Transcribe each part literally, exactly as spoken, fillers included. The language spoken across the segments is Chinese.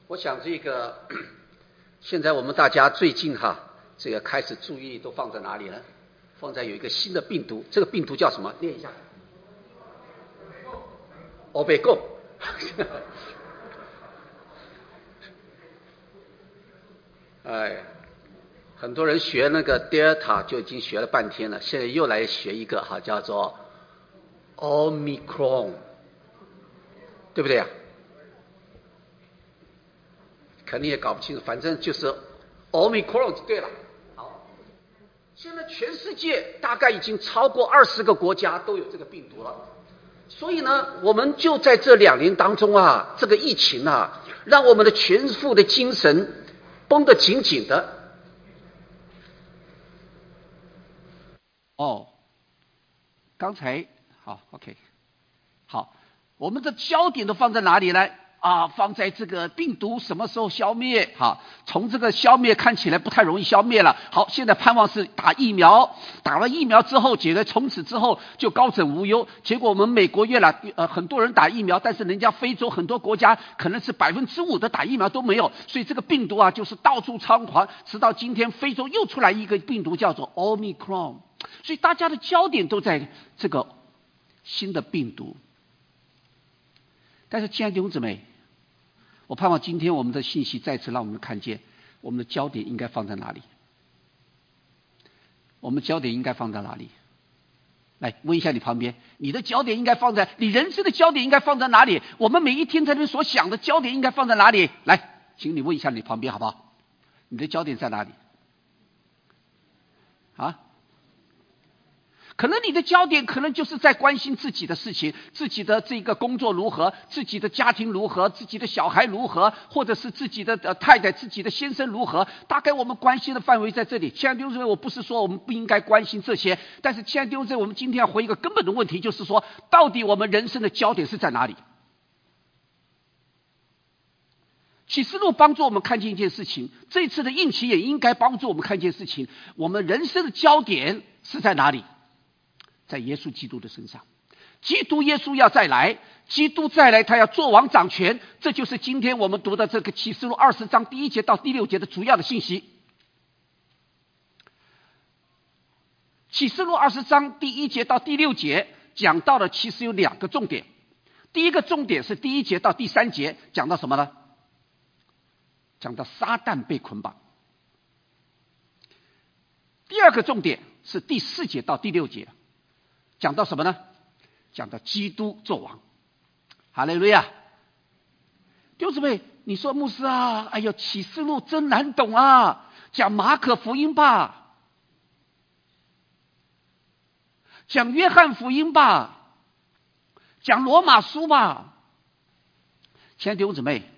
我想这个现在我们大家最近哈，这个开始注意力都放在哪里呢？放在有一个新的病毒，这个病毒叫什么？念一下。欧贝贡。哎，很多人学那个 Delta 就已经学了半天了，现在又来学一个哈，叫做 Omicron， 对不对呀？肯定也搞不清楚，反正就是 Omicron 就对了。好，现在全世界大概已经超过二十个国家都有这个病毒了，所以呢，我们就在这两年当中啊，这个疫情啊，让我们的全副的精神绷得紧紧的。 哦，刚才好 ，OK， 好，我们的焦点都放在哪里呢？啊，放在这个病毒什么时候消灭？好，从这个消灭看起来不太容易消灭了。好，现在盼望是打疫苗，打了疫苗之后，觉得从此之后就高枕无忧。结果我们美国越来呃很多人打疫苗，但是人家非洲很多国家可能是百分之五的打疫苗都没有，所以这个病毒啊就是到处猖狂。直到今天，非洲又出来一个病毒叫做 Omicron， 所以大家的焦点都在这个新的病毒。但是亲爱的弟兄姊妹，我盼望今天我们的信息再次让我们看见我们的焦点应该放在哪里。我们焦点应该放在哪里？来问一下你旁边，你的焦点应该放在，你人生的焦点应该放在哪里？我们每一天在这边所想的焦点应该放在哪里？来，请你问一下你旁边好不好？你的焦点在哪里？啊？可能你的焦点可能就是在关心自己的事情，自己的这个工作如何，自己的家庭如何，自己的小孩如何，或者是自己的呃太太、自己的先生如何。大概我们关心的范围在这里。亲爱的弟兄姊妹，我不是说我们不应该关心这些，但是亲爱的弟兄姊妹，我们今天要回一个根本的问题，就是说，到底我们人生的焦点是在哪里？启示录帮助我们看见一件事情，这次的应期也应该帮助我们看见事情，我们人生的焦点是在哪里？在耶稣基督的身上。基督耶稣要再来，基督再来他要做王掌权，这就是今天我们读的这个启示录二十章第一节到第六节的主要的信息。启示录二十章第一节到第六节讲到的其实有两个重点。第一个重点是第一节到第三节讲到什么呢？讲到撒旦被捆绑。第二个重点是第四节到第六节讲到什么呢？讲到基督作王。哈利路亚！弟兄姊妹，你说牧师啊，哎呦，启示录真难懂啊，讲马可福音吧，讲约翰福音吧，讲罗马书吧。亲爱的弟兄姊妹，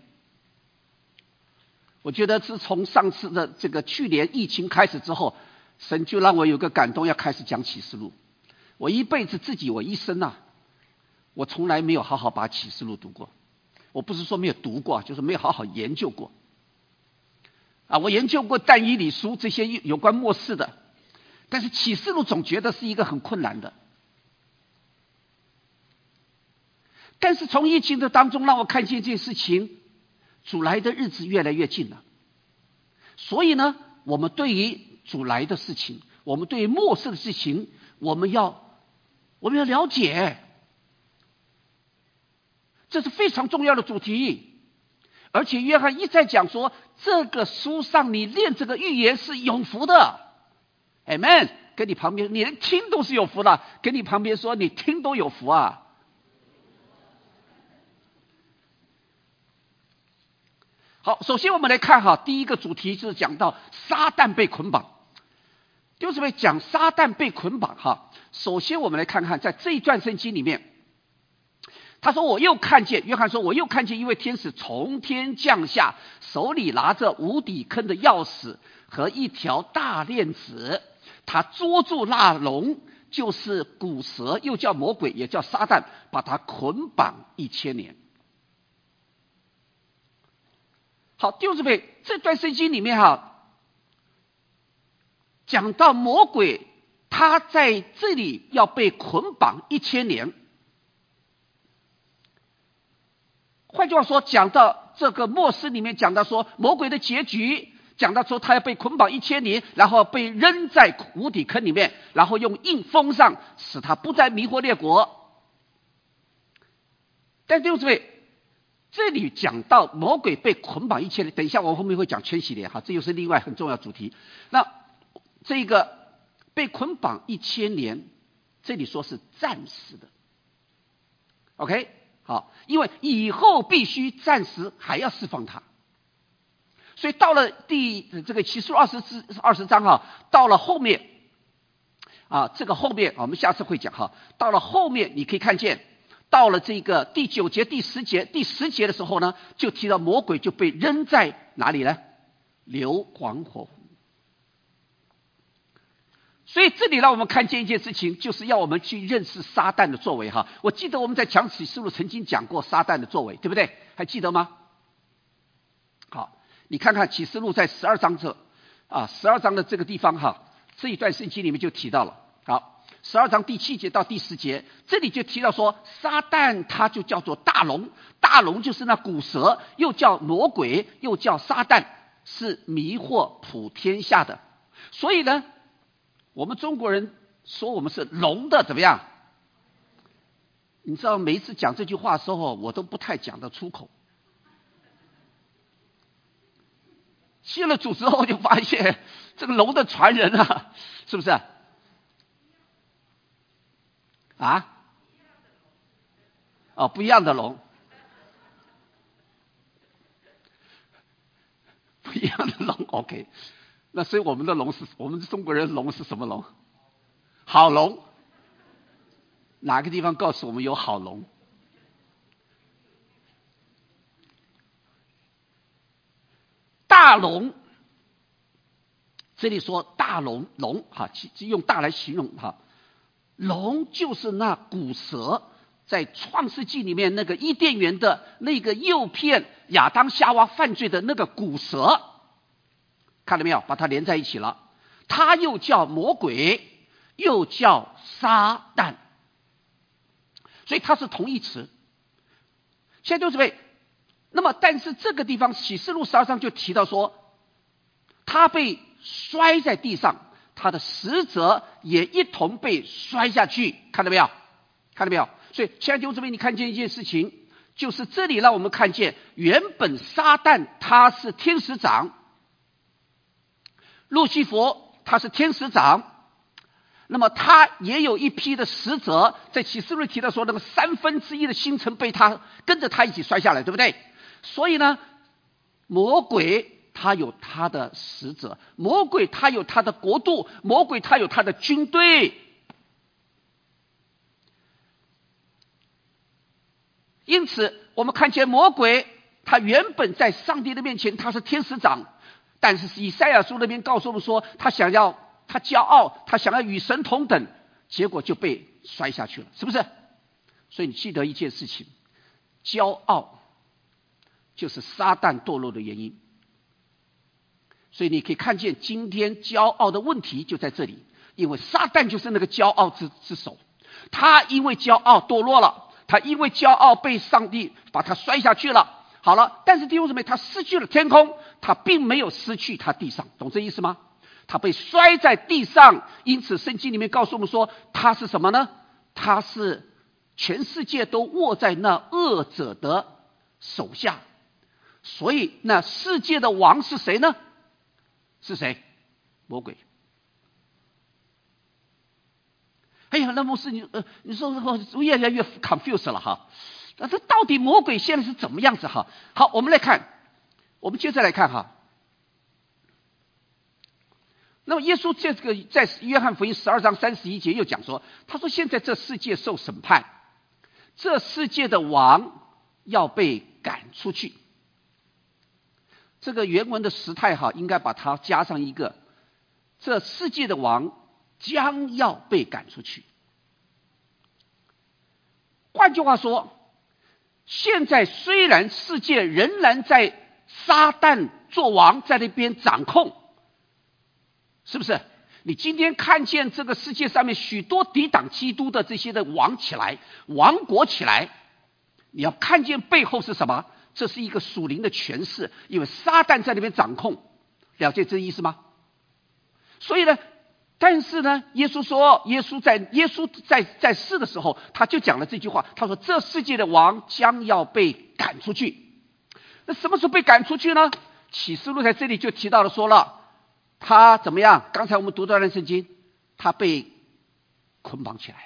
我觉得自从上次的这个去年疫情开始之后，神就让我有个感动，要开始讲启示录。我一辈子自己，我一生啊，我从来没有好好把启示录读过。我不是说没有读过，就是没有好好研究过。啊，我研究过但以理书这些有关末世的，但是启示录总觉得是一个很困难的。但是从疫情的当中，让我看见一件事情，主来的日子越来越近了。所以呢，我们对于主来的事情，我们对于末世的事情，我们要我们要了解，这是非常重要的主题。而且约翰一再讲说，这个书上你念这个预言是有福的。 Amen。 跟你旁边，你连听都是有福的，跟你旁边说你听都有福啊。好，首先我们来看哈，第一个主题就是讲到撒旦被捆绑。弟兄姊妹，讲撒旦被捆绑哈，首先我们来看看在这一段圣经里面，他说我又看见，约翰说我又看见一位天使从天降下，手里拿着无底坑的钥匙和一条大链子，他捉住那龙，就是古蛇，又叫魔鬼，也叫撒旦，把他捆绑一千年。好，弟兄姊妹，这段圣经里面哈，讲到魔鬼他在这里要被捆绑一千年。换句话说，讲到这个末世里面讲到说魔鬼的结局，讲到说他要被捆绑一千年，然后被扔在无底坑里面，然后用硬封上，使他不再迷惑列国。但弟兄姊妹，这里讲到魔鬼被捆绑一千年，等一下我后面会讲千禧年哈，这又是另外很重要的主题。那这个被捆绑一千年，这里说是暂时的 ，OK， 好，因为以后必须暂时还要释放他，所以到了第这个启示录二十二十章哈，到了后面啊，这个后面我们下次会讲哈，到了后面你可以看见。到了这个第九节、第十节、第十节的时候呢，就提到魔鬼就被扔在哪里呢？硫磺火湖。所以这里让我们看见一件事情，就是要我们去认识撒旦的作为哈。我记得我们在讲启示录曾经讲过撒旦的作为，对不对？还记得吗？好，你看看启示录在十二章这啊，十二章的这个地方哈，这一段圣经里面就提到了。好。十二章第七节到第十节，这里就提到说，撒旦他就叫做大龙，大龙就是那古蛇，又叫魔鬼，又叫撒旦，是迷惑普天下的。所以呢，我们中国人说我们是龙的怎么样？你知道每一次讲这句话的时候，我都不太讲得出口。信了主之后，就发现这个龙的传人啊，是不是？啊？哦，不一样的龙，不一样的龙 ，OK。那所以我们的龙是我们中国人的龙是什么龙？好龙。哪个地方告诉我们有好龙？大龙，这里说大龙龙哈，用大来形容哈。龙就是那古蛇，在创世纪里面那个伊甸园的那个诱骗亚当夏娃犯罪的那个古蛇，看到没有？把它连在一起了。它又叫魔鬼，又叫撒旦，所以它是同义词。现在就是为，那么但是这个地方启示录十二章就提到说，他被摔在地上。他的使者也一同被摔下去，看到没有？看到没有？所以，亲爱的弟兄姊妹，你看见一件事情，就是这里让我们看见，原本撒旦他是天使长，路西弗他是天使长，那么他也有一批的使者，在启示录提到说，那个三分之一的星辰被他跟着他一起摔下来，对不对？所以呢，魔鬼。他有他的使者，魔鬼他有他的国度，魔鬼他有他的军队。因此我们看见魔鬼他原本在上帝的面前他是天使长，但是以赛亚书那边告诉我们说，他想要他骄傲，他想要与神同等，结果就被摔下去了，是不是？所以你记得一件事情，骄傲就是撒旦堕落的原因。所以你可以看见今天骄傲的问题就在这里，因为撒旦就是那个骄傲之之首，他因为骄傲堕落了，他因为骄傲被上帝把他摔下去了。好了，但是弟兄姊妹，他失去了天空，他并没有失去他地上，懂这意思吗？他被摔在地上，因此圣经里面告诉我们说，他是什么呢？他是全世界都握在那恶者的手下。所以那世界的王是谁呢？是谁？魔鬼。哎呀，那牧师，你呃，你说我越来越 confused 了哈。那这到底魔鬼现在是怎么样子哈？好，我们来看，我们接着来看哈。那么耶稣这个在约翰福音十二章三十一节又讲说，他说现在这世界受审判，这世界的王要被赶出去。这个原文的时态哈，应该把它加上一个，这世界的王将要被赶出去。换句话说，现在虽然世界仍然在撒旦做王，在那边掌控，是不是？你今天看见这个世界上面许多抵挡基督的这些的王起来，王国起来，你要看见背后是什么？ 这是一个属灵的权势，因为撒旦在那边掌控，了解这意思吗？所以呢，但是呢，耶稣说，耶稣在耶稣在在世的时候，他就讲了这句话，他说这世界的王将要被赶出去。那什么时候被赶出去呢？启示录在这里就提到了，说了他怎么样？刚才我们读到的圣经，他被捆绑起来了。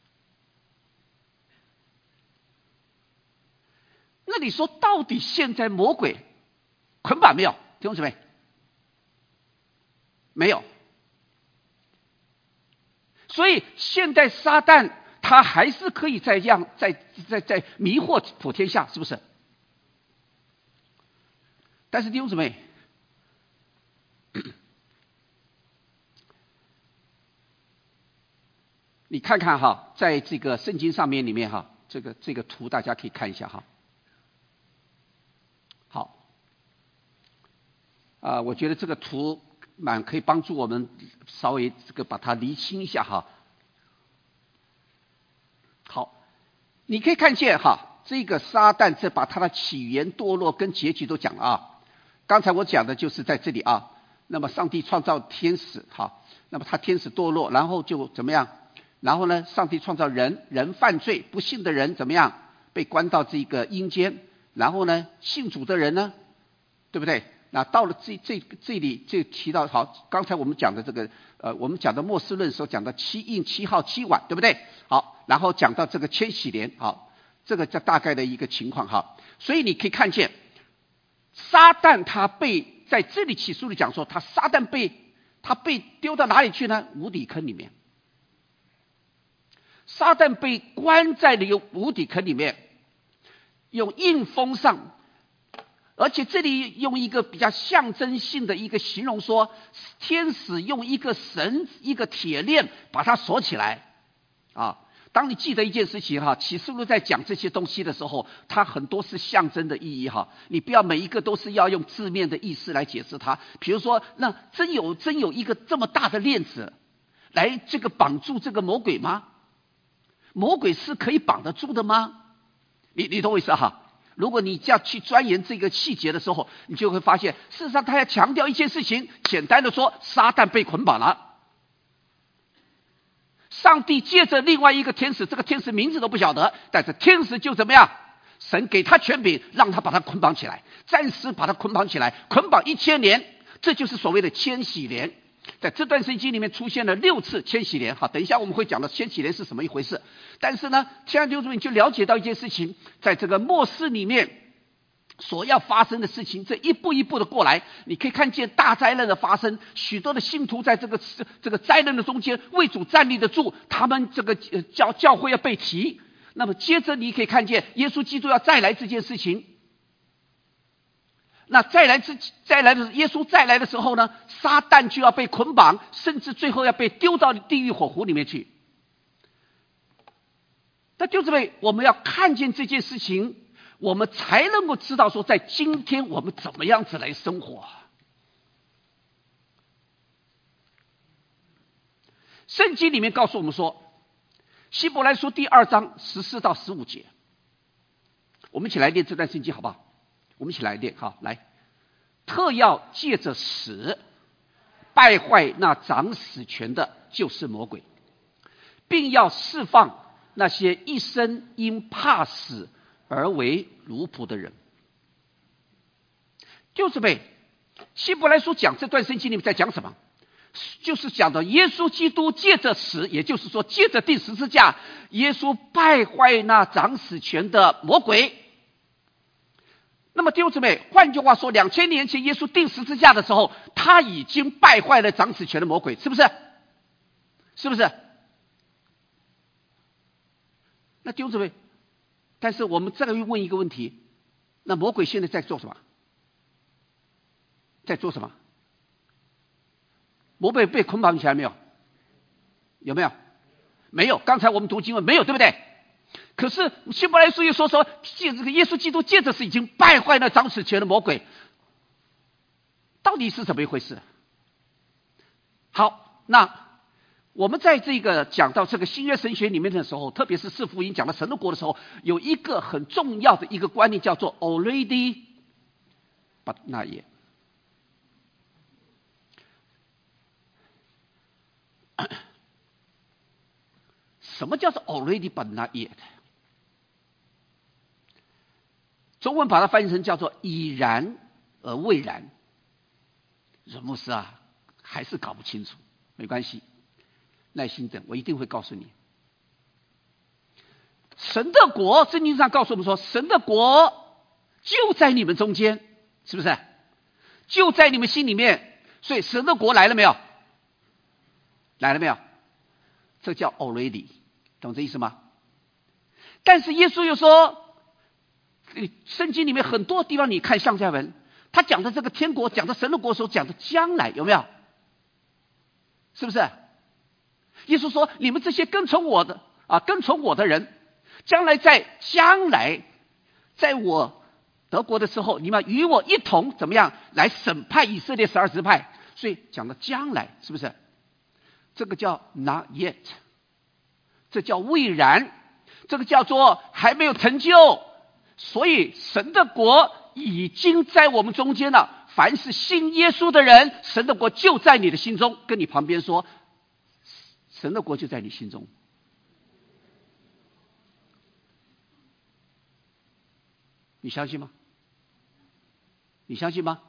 那你说到底现在魔鬼捆绑没有？弟兄姊妹，没有。所以现在撒旦他还是可以在样在在在迷惑普天下，是不是？但是弟兄姊妹，你看看哈，在这个圣经上面里面哈，这个这个图大家可以看一下哈。好，啊、呃，我觉得这个图蛮可以帮助我们稍微这个把它厘清一下哈。好，你可以看见哈，这个撒旦这把他的起源、堕落跟结局都讲了啊。刚才我讲的就是在这里啊。那么上帝创造天使，好，那么他天使堕落，然后就怎么样？然后呢，上帝创造人，人犯罪，不信的人怎么样？被关到这个阴间。然后呢，信主的人呢，对不对？那到了这这这里就提到，好，刚才我们讲的这个，呃，我们讲的末世论时候讲的七印、七号、七碗，对不对？好，然后讲到这个千禧年，好，这个叫大概的一个情况哈。所以你可以看见，撒旦他被在这里启示录里讲说，他撒旦被他被丢到哪里去呢？无底坑里面。撒旦被关在了无底坑里面，用印封上。而且这里用一个比较象征性的一个形容说，天使用一个绳一个铁链把它锁起来啊。当你记得一件事情哈，启示录在讲这些东西的时候，它很多是象征的意义哈，你不要每一个都是要用字面的意思来解释它。比如说，那真有真有一个这么大的链子来这个绑住这个魔鬼吗？魔鬼是可以绑得住的吗？你你懂我意思哈？如果你要去钻研这个细节的时候，你就会发现，事实上他要强调一件事情，简单的说，撒旦被捆绑了。上帝借着另外一个天使，这个天使名字都不晓得，但是天使就怎么样？神给他权柄，让他把他捆绑起来，暂时把他捆绑起来，捆绑一千年，这就是所谓的千禧年。在这段圣经里面出现了六次千禧年，好，等一下我们会讲到千禧年是什么一回事。但是呢，亲爱的弟兄姊妹，你就了解到一件事情，在这个末世里面所要发生的事情，这一步一步的过来，你可以看见大灾难的发生，许多的信徒在这个这个灾难的中间为主站立得住，他们这个教教会要被提。那么接着你可以看见耶稣基督要再来这件事情。那再来之再来的耶稣再来的时候呢，撒旦就要被捆绑，甚至最后要被丢到地狱火湖里面去。那弟兄姊妹，我们要看见这件事情，我们才能够知道说，在今天我们怎么样子来生活。圣经里面告诉我们说，希伯来书第二章十四到十五节，我们一起来念这段圣经好不好？我们一起来念，好，来，特要借着死败坏那掌死权的，就是魔鬼，并要释放那些一生因怕死而为奴仆的人。就是被希伯来书讲这段圣经里面在讲什么？就是讲到耶稣基督借着死，也就是说借着钉十字架，耶稣败坏那掌死权的魔鬼。那么弟兄姊妹，换句话说，两千年前耶稣钉十字架的时候，他已经败坏了掌死权的魔鬼，是不是？是不是？那弟兄姊妹，但是我们再来问一个问题，那魔鬼现在在做什么？在做什么？魔鬼被捆绑起来没有？有没有？没有。刚才我们读经文没有，对不对？可是希伯来书又说说，借这个耶稣基督借着是已经败坏了掌死权的魔鬼，到底是怎么一回事？好，那我们在这个讲到这个新约神学里面的时候，特别是四福音讲到神的国的时候，有一个很重要的一个观念叫做 already but not yet。什么叫做 already but not yet？ 中文把它翻译成叫做已然而未然。说牧师啊，还是搞不清楚，没关系，耐心等，我一定会告诉你。神的国，圣经上告诉我们说，神的国就在你们中间，是不是？就在你们心里面。所以神的国来了没有？来了没有？这叫 already， 懂这意思吗？但是耶稣又说，圣经里面很多地方你看上下文，他讲的这个天国，讲的神的国的时候，讲的将来，有没有？是不是？耶稣说，你们这些跟从我的啊，跟从我的人，将来在将来，在我得国的时候，你们与我一同怎么样来审判以色列十二支派？所以讲的将来，是不是？这个叫 not yet， 这叫未然，这个叫做还没有成就。所以神的国已经在我们中间了。凡是信耶稣的人，神的国就在你的心中。跟你旁边说，神的国就在你心中。你相信吗？你相信吗？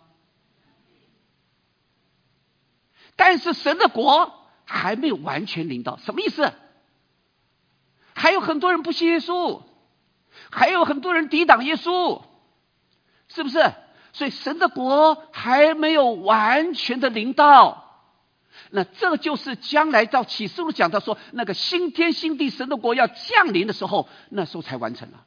但是神的国还没有完全临到，什么意思？还有很多人不信耶稣，还有很多人抵挡耶稣，是不是？所以神的国还没有完全的临到。那这就是将来到启示录讲到说，那个新天新地神的国要降临的时候，那时候才完成了。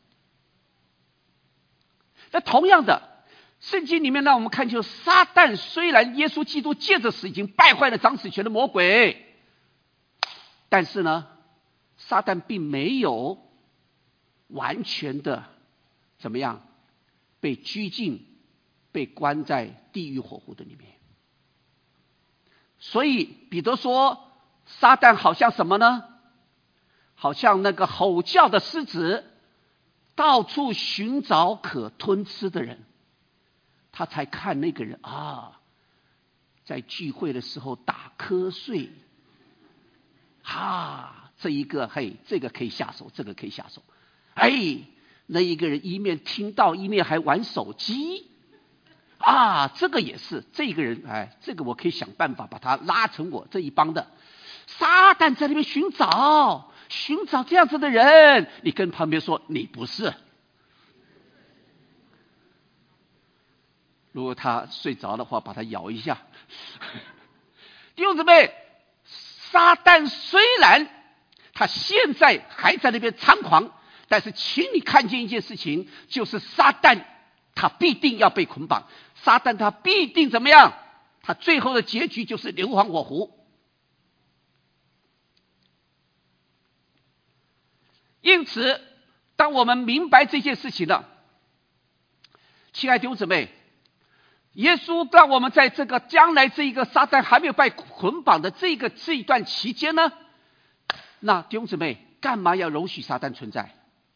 那同样的，圣经里面让我们看见，撒旦虽然耶稣基督借着死已经败坏了掌死权的魔鬼，但是呢，撒旦并没有完全的怎么样被拘禁，被关在地狱火湖的里面。所以彼得说，撒旦好像什么呢？好像那个吼叫的狮子，到处寻找可吞吃的人。他才看那个人啊，在聚会的时候打瞌睡，啊，这一个嘿，这个可以下手，这个可以下手。哎，那一个人一面听到一面还玩手机，啊，这个也是，这个人哎，这个我可以想办法把他拉成我这一帮的。撒旦在那边寻找，寻找这样子的人，你跟旁边说你不是。如果他睡着的话，把他摇一下。弟兄姊妹，撒旦虽然他现在还在那边猖狂，但是请你看见一件事情，就是撒旦他必定要被捆绑，撒旦他必定怎么样？他最后的结局就是硫磺火湖。因此，当我们明白这件事情了，亲爱的弟兄姊妹，耶稣让我们在这个将来这一个撒旦还没有被捆绑的这个这一段期间呢，那弟兄姊妹干嘛要容许撒旦存在？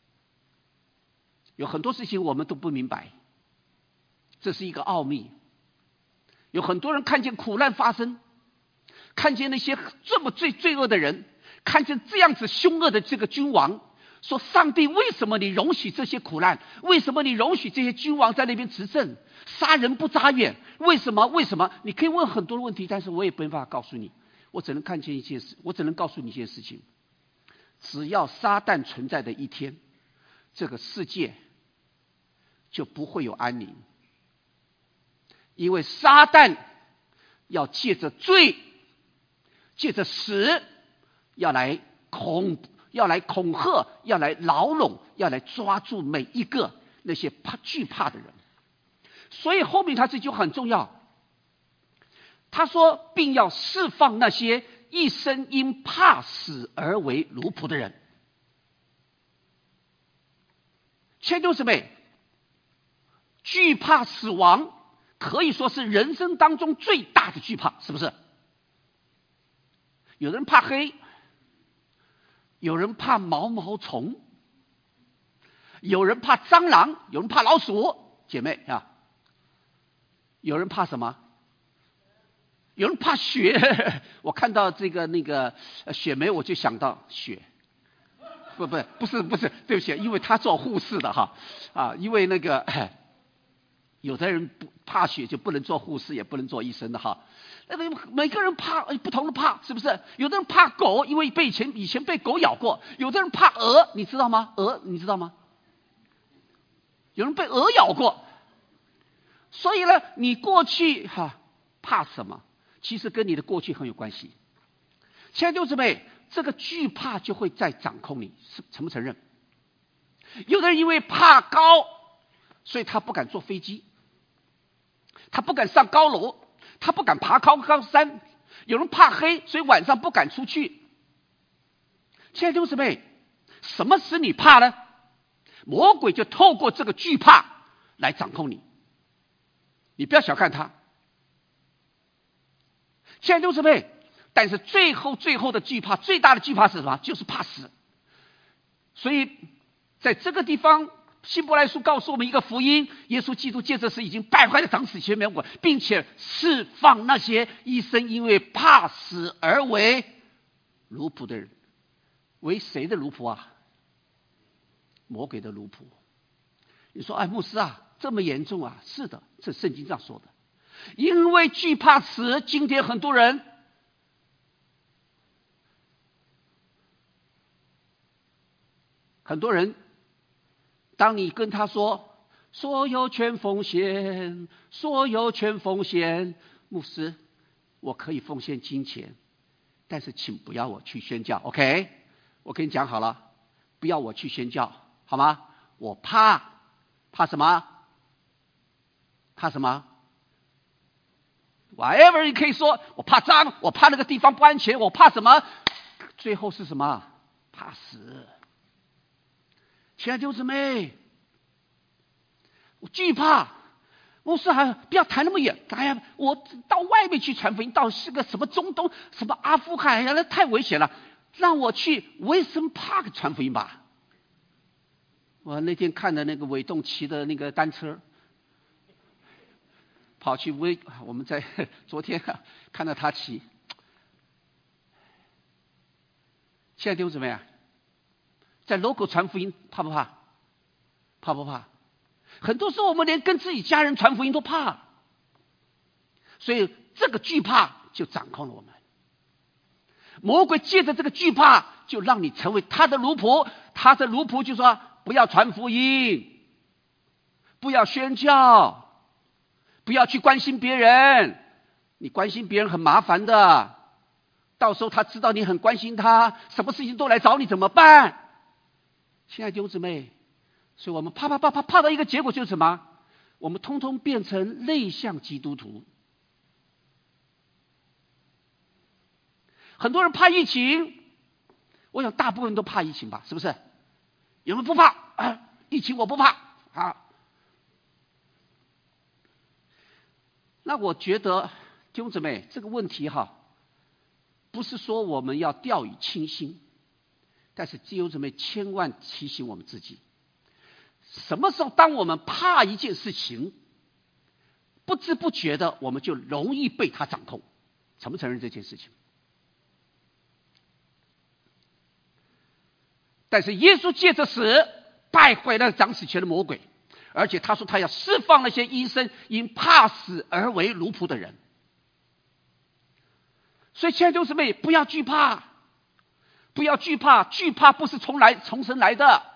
有很多事情我们都不明白，这是一个奥秘。有很多人看见苦难发生，看见那些这么罪罪恶的人，看见这样子凶恶的这个君王，说上帝为什么你容许这些苦难？为什么你容许这些君王在那边执政，杀人不眨眼？为什么？为什么？你可以问很多问题，但是我也没办法告诉你，我只能看见一件事，我只能告诉你一件事情：只要撒旦存在的一天，这个世界就不会有安宁，因为撒旦要借着罪，借着死，要来恐。要来恐吓，要来牢笼，要来抓住每一个那些怕惧怕的人。所以后面他这句很重要，他说并要释放那些一生因怕死而为奴仆的人。亲爱的弟兄姊妹，惧怕死亡可以说是人生当中最大的惧怕，是不是？ 有人怕黑，有人怕毛毛虫，有人怕蟑螂，有人怕老鼠。姐妹啊，有人怕什么？有人怕雪。我看到这个那个雪梅，我就想到雪。不不不是不是，对不起，因为他做护士的哈啊，因为那个有的人不怕雪就不能做护士，也不能做医生的哈。那个每个人怕不同的怕，是不是？有的人怕狗，因为被以前以前被狗咬过；有的人怕鹅，你知道吗？鹅你知道吗？有人被鹅咬过。所以呢，你过去哈、啊、怕什么？其实跟你的过去很有关系。亲爱的弟兄姊妹，这个惧怕就会在掌控你，承不承认？有的人因为怕高，所以他不敢坐飞机，他不敢上高楼，他不敢爬高高山。有人怕黑，所以晚上不敢出去。亲爱的弟兄姊妹，什么使你怕呢？魔鬼就透过这个惧怕来掌控你。你不要小看他。亲爱的弟兄姊妹，但是最后最后的惧怕，最大的惧怕是什么？就是怕死。所以在这个地方，希伯来书告诉我们一个福音：耶稣基督借着死已经败坏了掌死权魔鬼，并且释放那些一生因为怕死而为奴仆的人。为谁的奴仆啊？魔鬼的奴仆。你说，哎，牧师啊，这么严重啊？是的，这圣经上说的。因为惧怕死，今天很多人很多人当你跟他说所有权奉献，所有权奉献，牧师我可以奉献金钱，但是请不要我去宣教。 OK， 我跟你讲好了，不要我去宣教好吗？我怕。怕什么？怕什么？ whatever 你可以说，我怕脏，我怕那个地方不安全，我怕什么？最后是什么？怕死。亲爱的弟兄姊妹，我惧怕。牧师还不要谈那么远，哎呀，我到外面去传福音，到是个什么中东、什么阿富汗，那太危险了，让我去威森 Park 传福音吧。我那天看的那个韦栋骑的那个单车，跑去威，我们在昨天看到他骑。亲爱的弟兄姊妹啊，在 local 传福音怕不怕？怕不怕？很多时候我们连跟自己家人传福音都怕，所以这个惧怕就掌控了我们。魔鬼借着这个惧怕，就让你成为他的奴仆。他的奴仆就说不要传福音，不要宣教，不要去关心别人，你关心别人很麻烦的，到时候他知道你很关心他，什么事情都来找你怎么办？亲爱的弟兄姊妹，所以我们怕怕怕怕怕到一个结果就是什么？我们通通变成内向基督徒。很多人怕疫情，我想大部分都怕疫情吧，是不是？有人不怕、啊、疫情我不怕啊。那我觉得弟兄姊妹，这个问题哈，不是说我们要掉以轻心，但是弟兄姊妹千万提醒我们自己，什么时候当我们怕一件事情，不知不觉的我们就容易被它掌控。承不承认这件事情？但是耶稣借着死败坏了掌死权的魔鬼，而且他说他要释放那些医生因怕死而为奴仆的人。所以亲爱的弟兄姊妹，不要惧怕，不要惧怕，惧怕不是从来从神来的。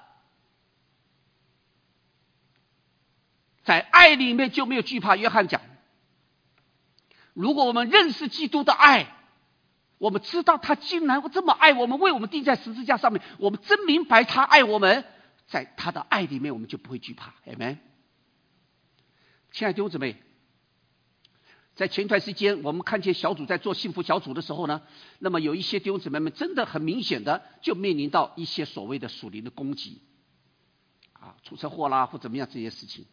在爱里面就没有惧怕。约翰讲，如果我们认识基督的爱，我们知道他竟然这么爱我们，为我们钉在十字架上面，我们真明白他爱我们，在他的爱里面我们就不会惧怕。 Amen。 亲爱的弟兄姊妹，在前一段时间我们看见小组在做幸福小组的时候呢，那么有一些弟兄姊妹们真的很明显的就面临到一些所谓的属灵的攻击啊，出车祸啦或怎么样这些事情，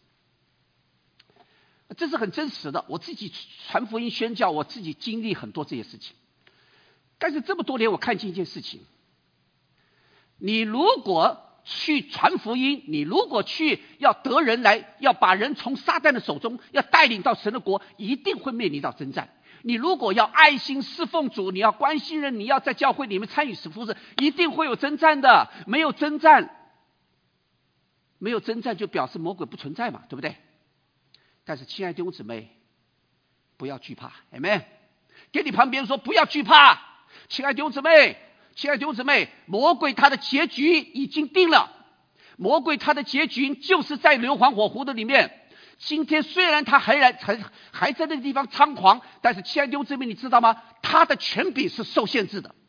这是很真实的。我自己传福音宣教，我自己经历很多这些事情。 但是这么多年我看见一件事情，你如果去传福音，你如果去要得人来，要把人从撒旦的手中要带领到神的国，一定会面临到征战。你如果要爱心侍奉主，你要关心人，你要在教会里面参与使服事，一定会有征战的。没有征战，没有征战就表示魔鬼不存在嘛，对不对？但是亲爱的弟兄姊妹，不要惧怕，阿们。给你旁边说不要惧怕，亲爱的弟兄姊妹，亲爱的弟兄姊妹，魔鬼他的结局已经定了，魔鬼他的结局就是在硫磺火湖的里面。今天虽然他还还还在那个地方猖狂，但是亲爱的弟兄姊妹，你知道吗？他的权柄是受限制的。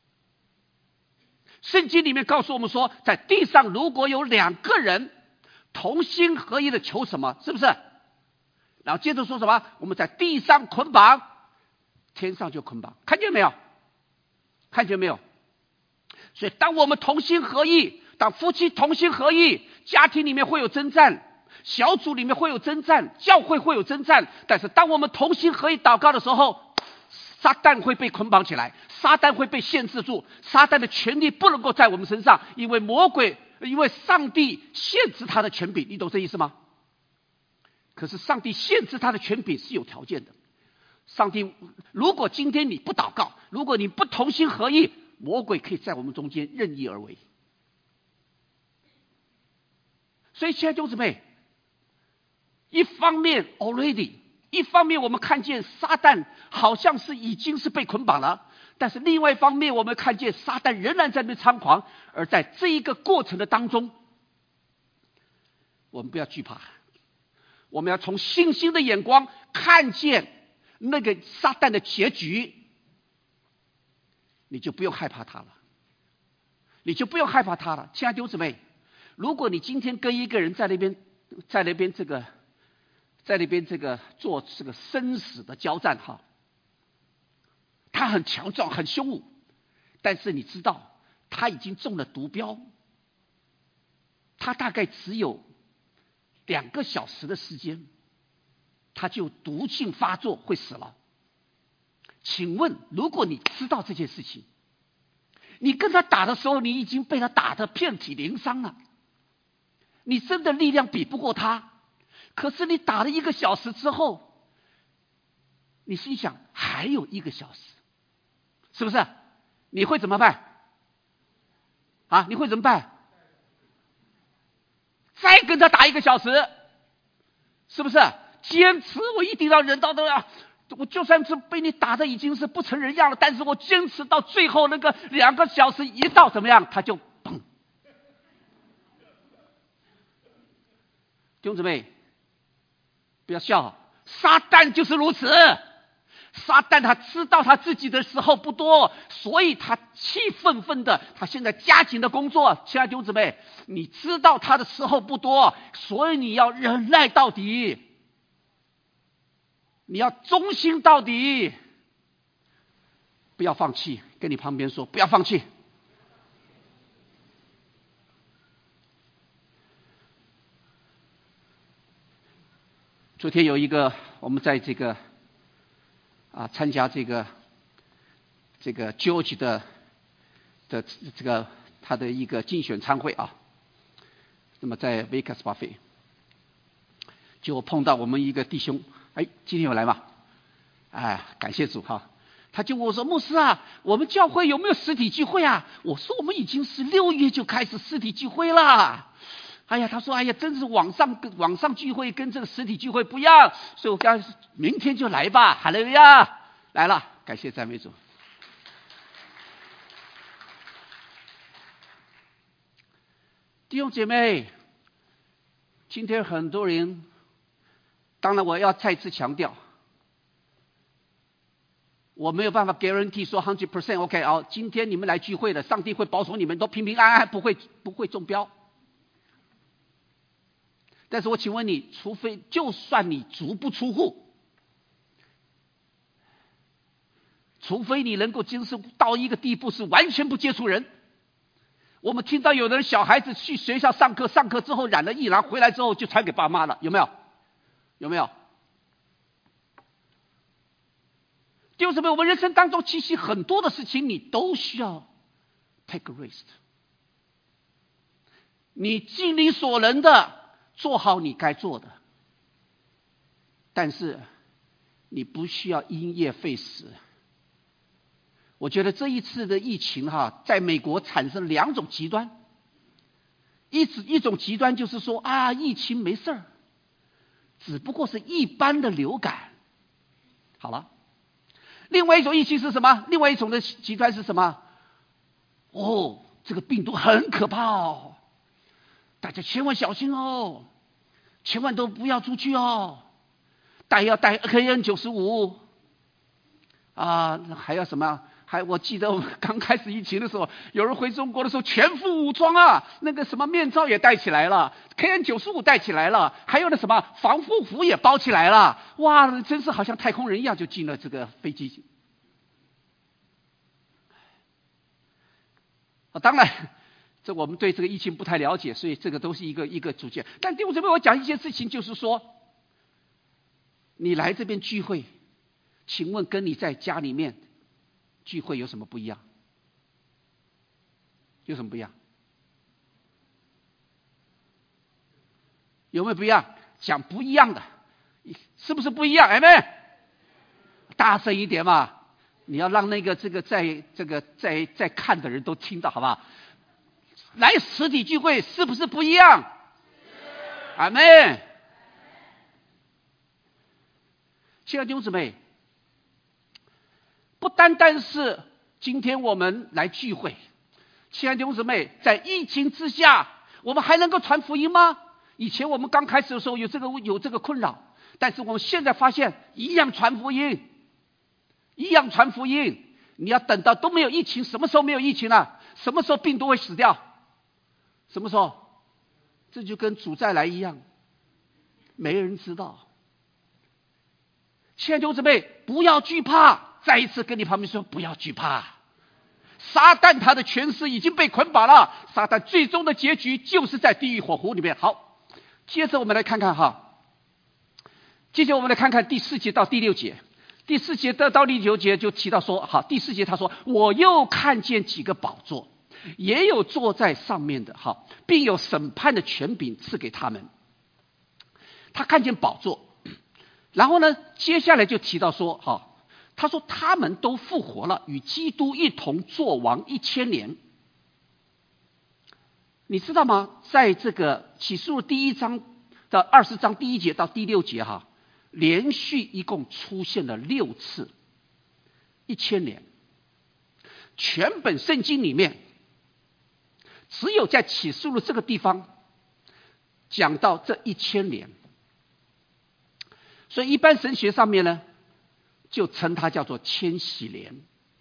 圣经里面告诉我们说，在地上如果有两个人同心合一的求什么，是不是？然后接着说什么？我们在地上捆绑，天上就捆绑，看见没有？看见没有？所以当我们同心合意，当夫妻同心合意，家庭里面会有征战，小组里面会有征战，教会会有征战，但是当我们同心合意祷告的时候，撒旦会被捆绑起来，撒旦会被限制住，撒旦的权力不能够在我们身上，因为魔鬼，因为上帝限制他的权柄，你懂这意思吗？可是上帝限制他的权柄是有条件的。上帝如果今天你不祷告，如果你不同心合意，魔鬼可以在我们中间任意而为。所以亲爱的弟兄姊妹，一方面 already， 一方面我们看见撒旦好像是已经是被捆绑了，但是另外一方面我们看见撒旦仍然在那边猖狂，而在这一个过程的当中，我们不要惧怕，我们要从信心的眼光看见那个撒旦的结局，你就不用害怕他了，你就不用害怕他了。亲爱的弟兄姊妹，如果你今天跟一个人在那边在那边这个在那边这个做这个生死的交战哈，他很强壮很凶武，但是你知道他已经中了毒标，他大概只有两个小时的时间，他就毒性发作会死了。请问如果你知道这件事情，你跟他打的时候，你已经被他打得遍体鳞伤了，你真的力量比不过他，可是你打了一个小时之后，你心想还有一个小时，是不是？你会怎么办啊？你会怎么办？再跟他打一个小时，是不是？坚持，我一定要忍到的啊！我就算是被你打的已经是不成人样了，但是我坚持到最后，那个两个小时一到，怎么样？他就砰！弟兄姊妹，不要笑，撒旦就是如此。撒旦他知道他自己的时候不多，所以他气愤愤的，他现在加紧的工作。亲爱的弟兄姊妹，你知道他的时候不多，所以你要忍耐到底，你要忠心到底，不要放弃。跟你旁边说，不要放弃。昨天有一个，我们在这个啊参加这个这个 George 的的这个他的一个竞选参会啊，那么在 Vegas Buffet 就碰到我们一个弟兄，哎，今天有来吗？哎，感谢主哈。他就问我说，牧师啊，我们教会有没有实体聚会啊？我说我们已经是六月就开始实体聚会了。哎呀，他说，哎呀，真是网上网上聚会跟这个实体聚会不一样，所以我刚明天就来吧。哈利路亚，来了，感谢赞美主。弟兄姐妹，今天很多人，当然我要再次强调，我没有办法 guarantee 说 百分之百 OK 哦，今天你们来聚会了，上帝会保守你们都平平安安，不会不会中标。但是我请问你，除非就算你足不出户，除非你能够坚持到一个地步是完全不接触人。我们听到有的人小孩子去学校上课，上课之后染了疫，然后回来之后就传给爸妈了，有没有？有没有？弟弟兄姊妹，我们人生当中其实很多的事情你都需要 take a risk， 你尽你所能的做好你该做的，但是你不需要因噎废食。我觉得这一次的疫情哈，在美国产生两种极端，一一种极端就是说啊，疫情没事儿，只不过是一般的流感，好了。另外一种疫情是什么？另外一种的极端是什么？哦，这个病毒很可怕哦，大家千万小心哦，千万都不要出去哦，带要带 K N 九十五 啊，还要什么？还我记得我们刚开始疫情的时候，有人回中国的时候全副武装啊，那个什么面罩也戴起来了 ，K N 九十五 戴起来了，还有那什么防护服也包起来了，哇，真是好像太空人一样就进了这个飞机。啊，当然，这我们对这个疫情不太了解，所以这个都是一个一个主见。但弟兄姊妹，我讲一件事情，就是说，你来这边聚会，请问跟你在家里面聚会有什么不一样？有什么不一样？有没有不一样？讲不一样的，是不是不一样？哎妹，大声一点嘛！你要让那个这个在这个在在看的人都听到，好不好？来实体聚会是不是不一样？阿妹，亲爱的弟兄姊妹，不单单是今天我们来聚会，亲爱的弟兄姊妹，在疫情之下，我们还能够传福音吗？以前我们刚开始的时候有这个有这个困扰，但是我们现在发现一样传福音，一样传福音。你要等到都没有疫情，什么时候没有疫情了、啊？什么时候病毒会死掉？什么时候？这就跟主再来一样，没人知道。亲爱的弟兄姊妹，不要惧怕，再一次跟你旁边说，不要惧怕。撒旦他的权势已经被捆绑了，撒旦最终的结局就是在地狱火湖里面。好，接着我们来看看哈，接着我们来看看第四节到第六节。第四节到第六节就提到说，好，第四节他说，我又看见几个宝座，也有坐在上面的，好，并有审判的权柄赐给他们。他看见宝座，然后呢，接下来就提到说，好，他说他们都复活了，与基督一同作王一千年。你知道吗？在这个启示录第一章的二十章第一节到第六节哈，连续一共出现了六次一千年。全本圣经里面，只有在启示录这个地方讲到这一千年。所以一般神学上面呢，就称它叫做千禧年。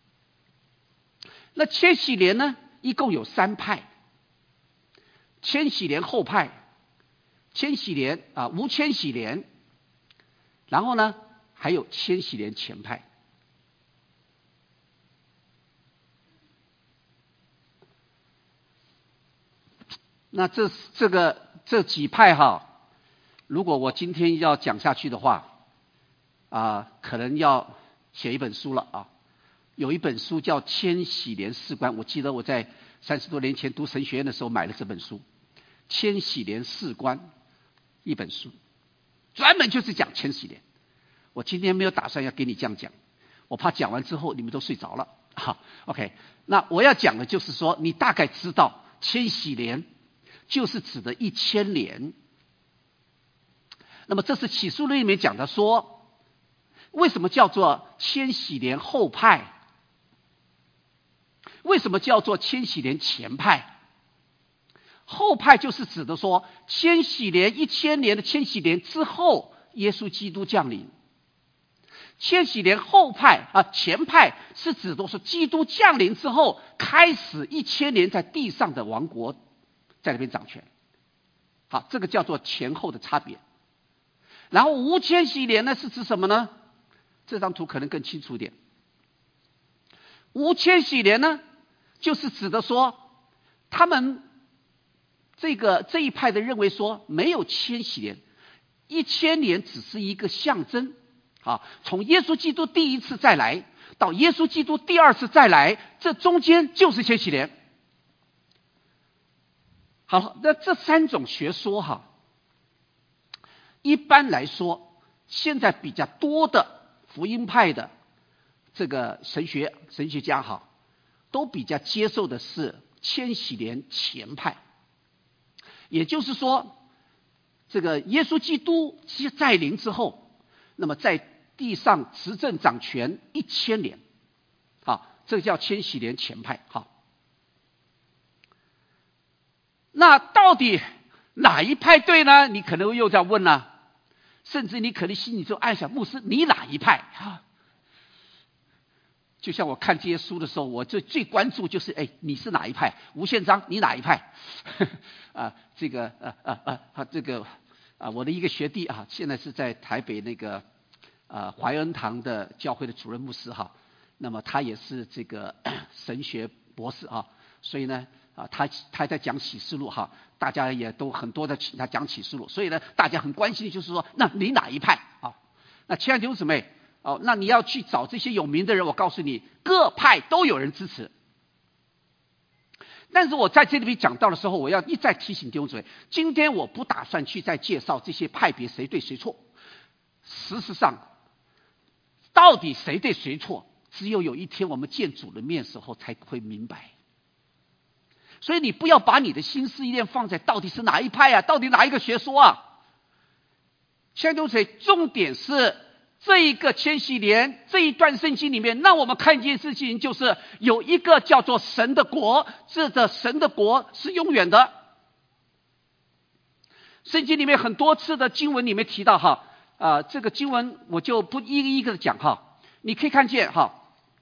那千禧年呢，一共有三派：千禧年后派、千禧年啊无千禧年，然后呢还有千禧年前派。那这这个这几派哈，如果我今天要讲下去的话，啊，可能要写一本书了啊。有一本书叫《千禧年士官》，我记得我在三十多年前读神学院的时候买了这本书，《千禧年士官》一本书，专门就是讲千禧年。我今天没有打算要给你这样讲，我怕讲完之后你们都睡着了。好 ，OK， 那我要讲的就是说，你大概知道千禧年就是指的一千年。那么这是启示录里面讲的说，为什么叫做千禧年后派？为什么叫做千禧年前派？后派就是指的说，千禧年一千年的千禧年之后，耶稣基督降临。千禧年后派啊，前派是指的是基督降临之后，开始一千年在地上的王国在那边掌权。好，这个叫做前后的差别。然后无千禧年呢是指什么呢？这张图可能更清楚一点。无千禧年呢，就是指的说，他们这个这一派的认为说，没有千禧年，一千年只是一个象征， 啊，从耶稣基督第一次再来到耶稣基督第二次再来，这中间就是千禧年。好，那这三种学说哈，一般来说，现在比较多的福音派的这个神学神学家哈，都比较接受的是千禧年前派，也就是说，这个耶稣基督再临之后，那么在地上执政掌权一千年，好，这个叫千禧年前派。好，那到底哪一派对呢？你可能又在问了、啊，甚至你可能心里就暗想：牧师，你哪一派啊？就像我看这些书的时候，我最最关注就是，哎，你是哪一派？吴宪章，你哪一派？啊，这个呃呃呃，啊，这个啊，我的一个学弟啊，现在是在台北那个呃怀恩堂的教会的主任牧师哈，那么他也是这个神学博士啊，所以呢啊，他他在讲启示录哈，大家也都很多的请他讲启示录，所以呢，大家很关心的就是说，那你哪一派啊？那亲爱的弟兄姊妹。哦，那你要去找这些有名的人，我告诉你，各派都有人支持。但是我在这里边讲到的时候，我要一再提醒弟兄姊妹，今天我不打算去再介绍这些派别谁对谁错。事实上，到底谁对谁错，只有有一天我们见主的面时候才会明白。所以你不要把你的心思意念放在到底是哪一派啊，到底哪一个学说啊。亲爱的弟兄姊妹，重点是。这一个千禧年这一段圣经里面，让我们看一件事情，就是有一个叫做神的国，这个神的国是永远的。圣经里面很多次的经文里面提到哈，啊、呃，这个经文我就不一个一个的讲哈，你可以看见哈，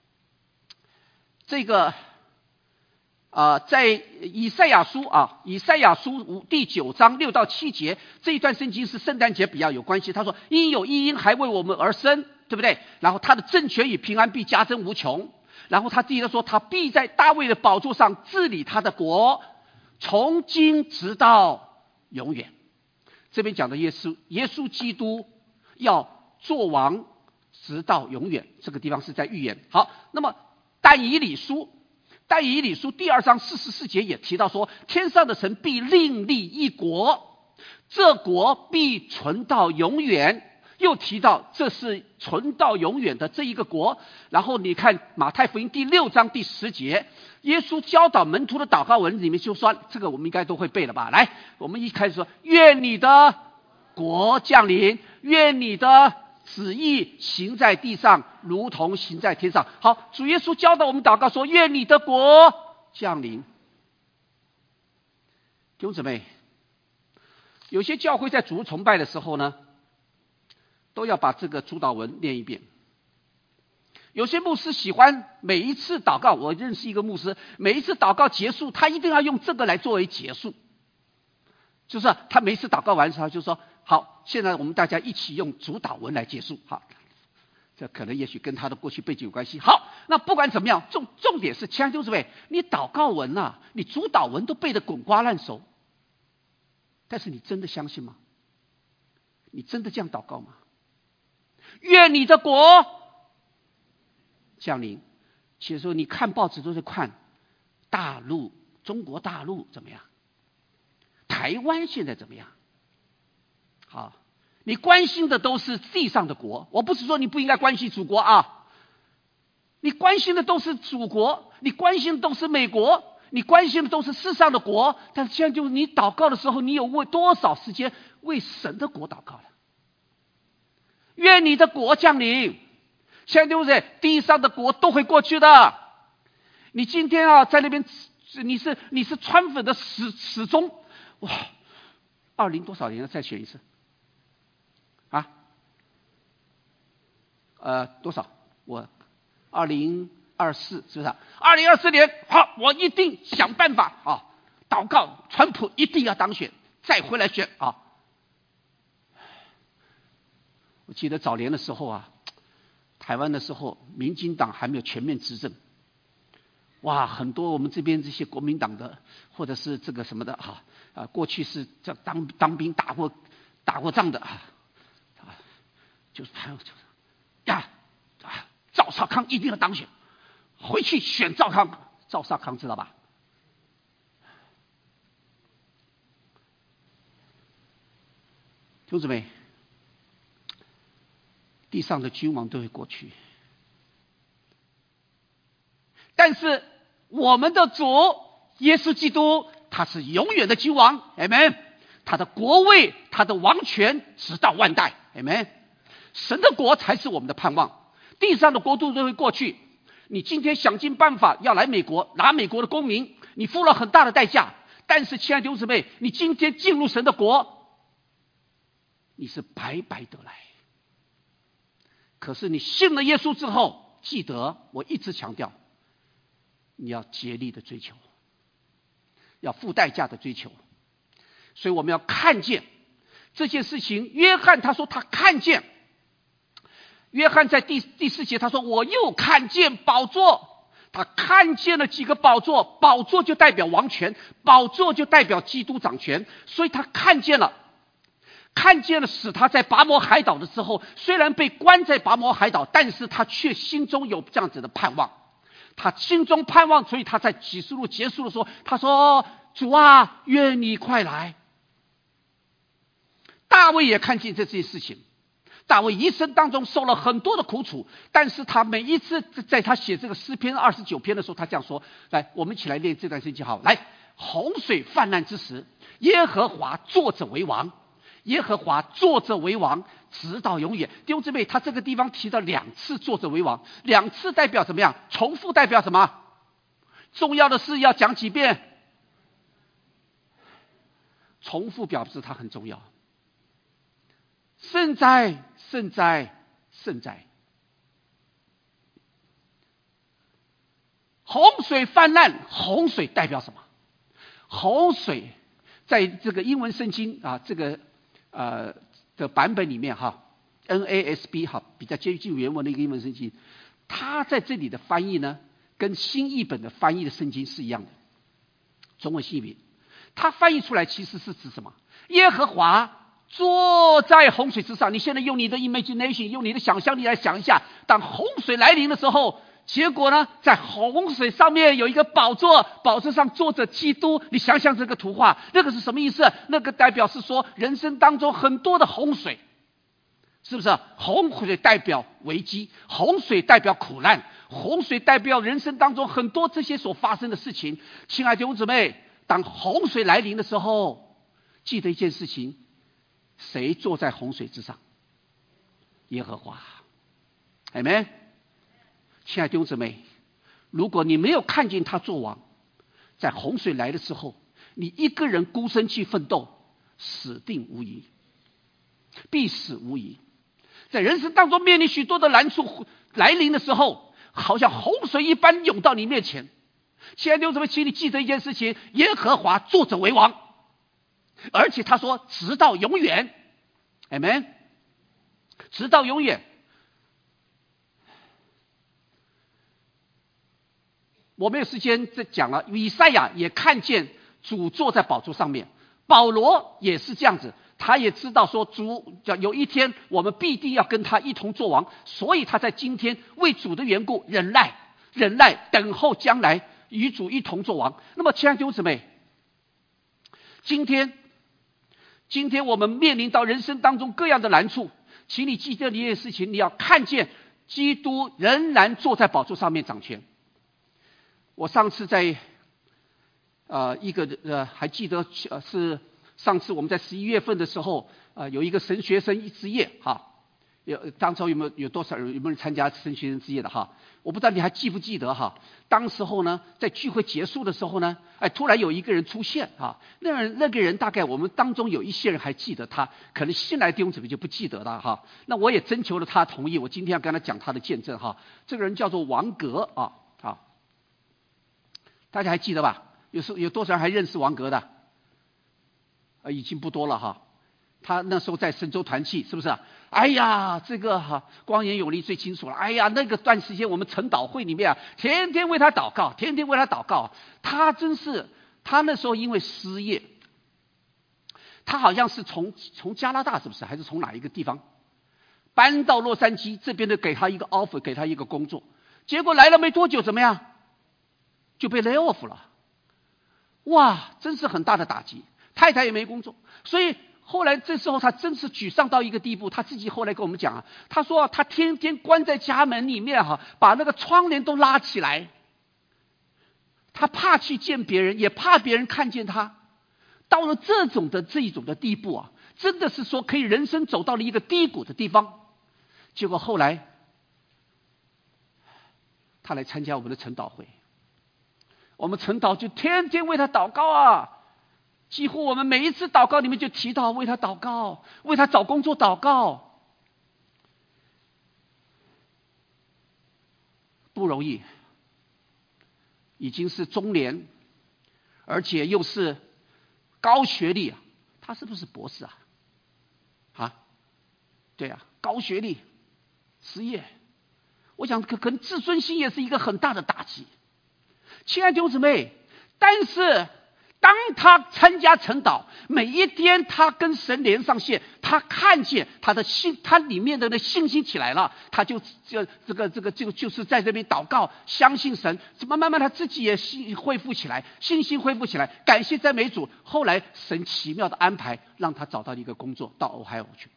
这个啊、呃，在以赛亚书啊，以赛亚书第九章六到七节这一段圣经是圣诞节比较有关系。他说：“因有一婴还为我们而生，对不对？然后他的政权与平安必加增无穷。然后他第一个说，他必在大卫的宝座上治理他的国，从今直到永远。”这边讲的耶稣，耶稣基督要做王，直到永远。这个地方是在预言。好，那么但以理书。但以理书第二章四十四节也提到说，天上的神必另立一国，这国必存到永远。又提到这是存到永远的这一个国。然后你看马太福音第六章第十节，耶稣教导门徒的祷告文里面就说，这个我们应该都会背了吧？来，我们一开始说：愿你的国降临，愿你的旨意行在地上，如同行在天上。好，主耶稣教导我们祷告说：愿你的国降临。弟兄姊妹，有些教会在主日崇拜的时候呢，都要把这个主祷文念一遍。有些牧师喜欢每一次祷告，我认识一个牧师，每一次祷告结束，他一定要用这个来作为结束，就是他每一次祷告完之后就说：好，现在我们大家一起用主祷文来结束。好，这可能也许跟他的过去背景有关系。好，那不管怎么样，重重点是，亲爱的弟兄姊妹，你祷告文啊，你主祷文都背得滚瓜烂熟，但是你真的相信吗？你真的这样祷告吗？愿你的国降临。其实说你看报纸都是看大陆，中国大陆怎么样，台湾现在怎么样。好，你关心的都是地上的国，我不是说你不应该关心祖国啊，你关心的都是祖国，你关心的都是美国，你关心的都是世上的国。但是现在就是你祷告的时候，你有为多少时间为神的国祷告了？愿你的国降临。现在对不对？地上的国都会过去的。你今天啊，在那边，你是你是川粉的始始终，哇，二零多少年了？再选一次。啊，呃，多少？我二零二四是不是？二零二四年，好，我一定想办法啊，祷告，川普一定要当选，再回来选啊。我记得早年的时候啊，台湾的时候，民进党还没有全面执政，哇，很多我们这边这些国民党的，或者是这个什么的哈啊，过去是这当当兵打过打过仗的啊。就是康一定要当选，回去选赵康，赵少康知道吧？弟兄姊妹，地上的君王都会过去，但是我们的主耶稣基督他是永远的君王，阿们。他的国位，他的王权直到万代，阿们。神的国才是我们的盼望，地上的国度都会过去。你今天想尽办法要来美国拿美国的公民，你付了很大的代价，但是亲爱的弟兄姊妹，你今天进入神的国，你是白白得来。可是你信了耶稣之后，记得我一直强调，你要竭力的追求，要付代价的追求。所以我们要看见这件事情。约翰他说他看见，约翰在第第四节他说我又看见宝座，他看见了几个宝座，宝座就代表王权，宝座就代表基督掌权，所以他看见了。看见了使他在拔摩海岛的时候，虽然被关在拔摩海岛，但是他却心中有这样子的盼望。他心中盼望，所以他在启示录结束的时候，他说主啊，愿你快来。大卫也看见这件事情，大卫一生当中受了很多的苦楚，但是他每一次在他写这个诗篇二十九篇的时候，他这样说。来，我们一起来念这段圣经好。来，洪水泛滥之时，耶和华坐着为王，耶和华坐着为王，直到永远。弟兄姊妹，他这个地方提到两次坐着为王，两次代表怎么样？重复代表什么？重要的事要讲几遍？重复表示它很重要。圣哉，圣哉，圣哉！洪水泛滥，洪水代表什么？洪水在这个英文圣经啊，这个呃的版本里面哈 ，N A S B 哈，比较接近原文的一个英文圣经，它在这里的翻译呢，跟新译本的翻译的圣经是一样的，中文新译本，它翻译出来其实是指什么？耶和华坐在洪水之上。你现在用你的 imagination， 用你的想象力来想一下，当洪水来临的时候，结果呢，在洪水上面有一个宝座，宝座上坐着基督。你想想这个图画，那个是什么意思？那个代表是说，人生当中很多的洪水，是不是？洪水代表危机，洪水代表苦难，洪水代表人生当中很多这些所发生的事情。亲爱的弟兄姊妹，当洪水来临的时候，记得一件事情，谁坐在洪水之上？耶和华。阿们。亲爱的弟兄姊妹，如果你没有看见他作王，在洪水来的时候，你一个人孤身去奋斗，死定无疑，必死无疑。在人生当中面临许多的难处来临的时候，好像洪水一般涌到你面前。亲爱的弟兄姊妹，请你记得一件事情，耶和华坐着为王，而且他说直到永远。阿们。直到永远。我没有时间再讲了。以赛亚也看见主坐在宝座上面，保罗也是这样子，他也知道说主有一天我们必定要跟他一同作王，所以他在今天为主的缘故忍耐忍耐等候将来与主一同作王。那么亲爱的弟兄姊妹，今天今天我们面临到人生当中各样的难处，请你记得一件事情，你要看见基督仍然坐在宝座上面掌权。我上次在呃一个呃还记得呃是上次我们在十一月份的时候呃有一个神学生之夜哈，有当初有没有有多少人有没有人参加神学生之夜的哈？我不知道你还记不记得哈？当时候呢，在聚会结束的时候呢，哎，突然有一个人出现啊，那人那个人大概我们当中有一些人还记得他，可能新来的弟兄姊妹就不记得了哈。那我也征求了他同意，我今天要跟他讲他的见证哈。这个人叫做王格啊。大家还记得吧？有时有多少人还认识王格的？呃，已经不多了哈。他那时候在神州团契，是不是？哎呀，这个哈、啊、光言有力最清楚了。哎呀，那个段时间我们晨祷会里面啊，天天为他祷告，天天为他祷告。他真是，他那时候因为失业，他好像是从从加拿大是不是？还是从哪一个地方搬到洛杉矶这边的，给他一个 offer， 给他一个工作。 结果来了没多久，怎么样？就被 lay off 了。哇，真是很大的打击，太太也没工作，所以后来这时候他真是沮丧到一个地步，他自己后来跟我们讲啊，他说他天天关在家门里面哈、啊，把那个窗帘都拉起来，他怕去见别人，也怕别人看见他。到了这种的这一种的地步啊，真的是说可以人生走到了一个低谷的地方。结果后来他来参加我们的晨祷会，我们晨祷就天天为他祷告啊，几乎我们每一次祷告里面就提到为他祷告，为他找工作祷告，不容易，已经是中年，而且又是高学历啊，他是不是博士啊？啊，对啊，高学历，失业，我想可可能自尊心也是一个很大的打击。亲爱的弟兄姊妹，但是当他参加晨祷，每一天他跟神连上线，他看见他的信，他里面的那信心起来了，他就这这个这个就就是在这边祷告，相信神，怎么慢慢他自己也信恢复起来，信心恢复起来，感谢赞美主。后来神奇妙的安排，让他找到一个工作，到俄亥俄去。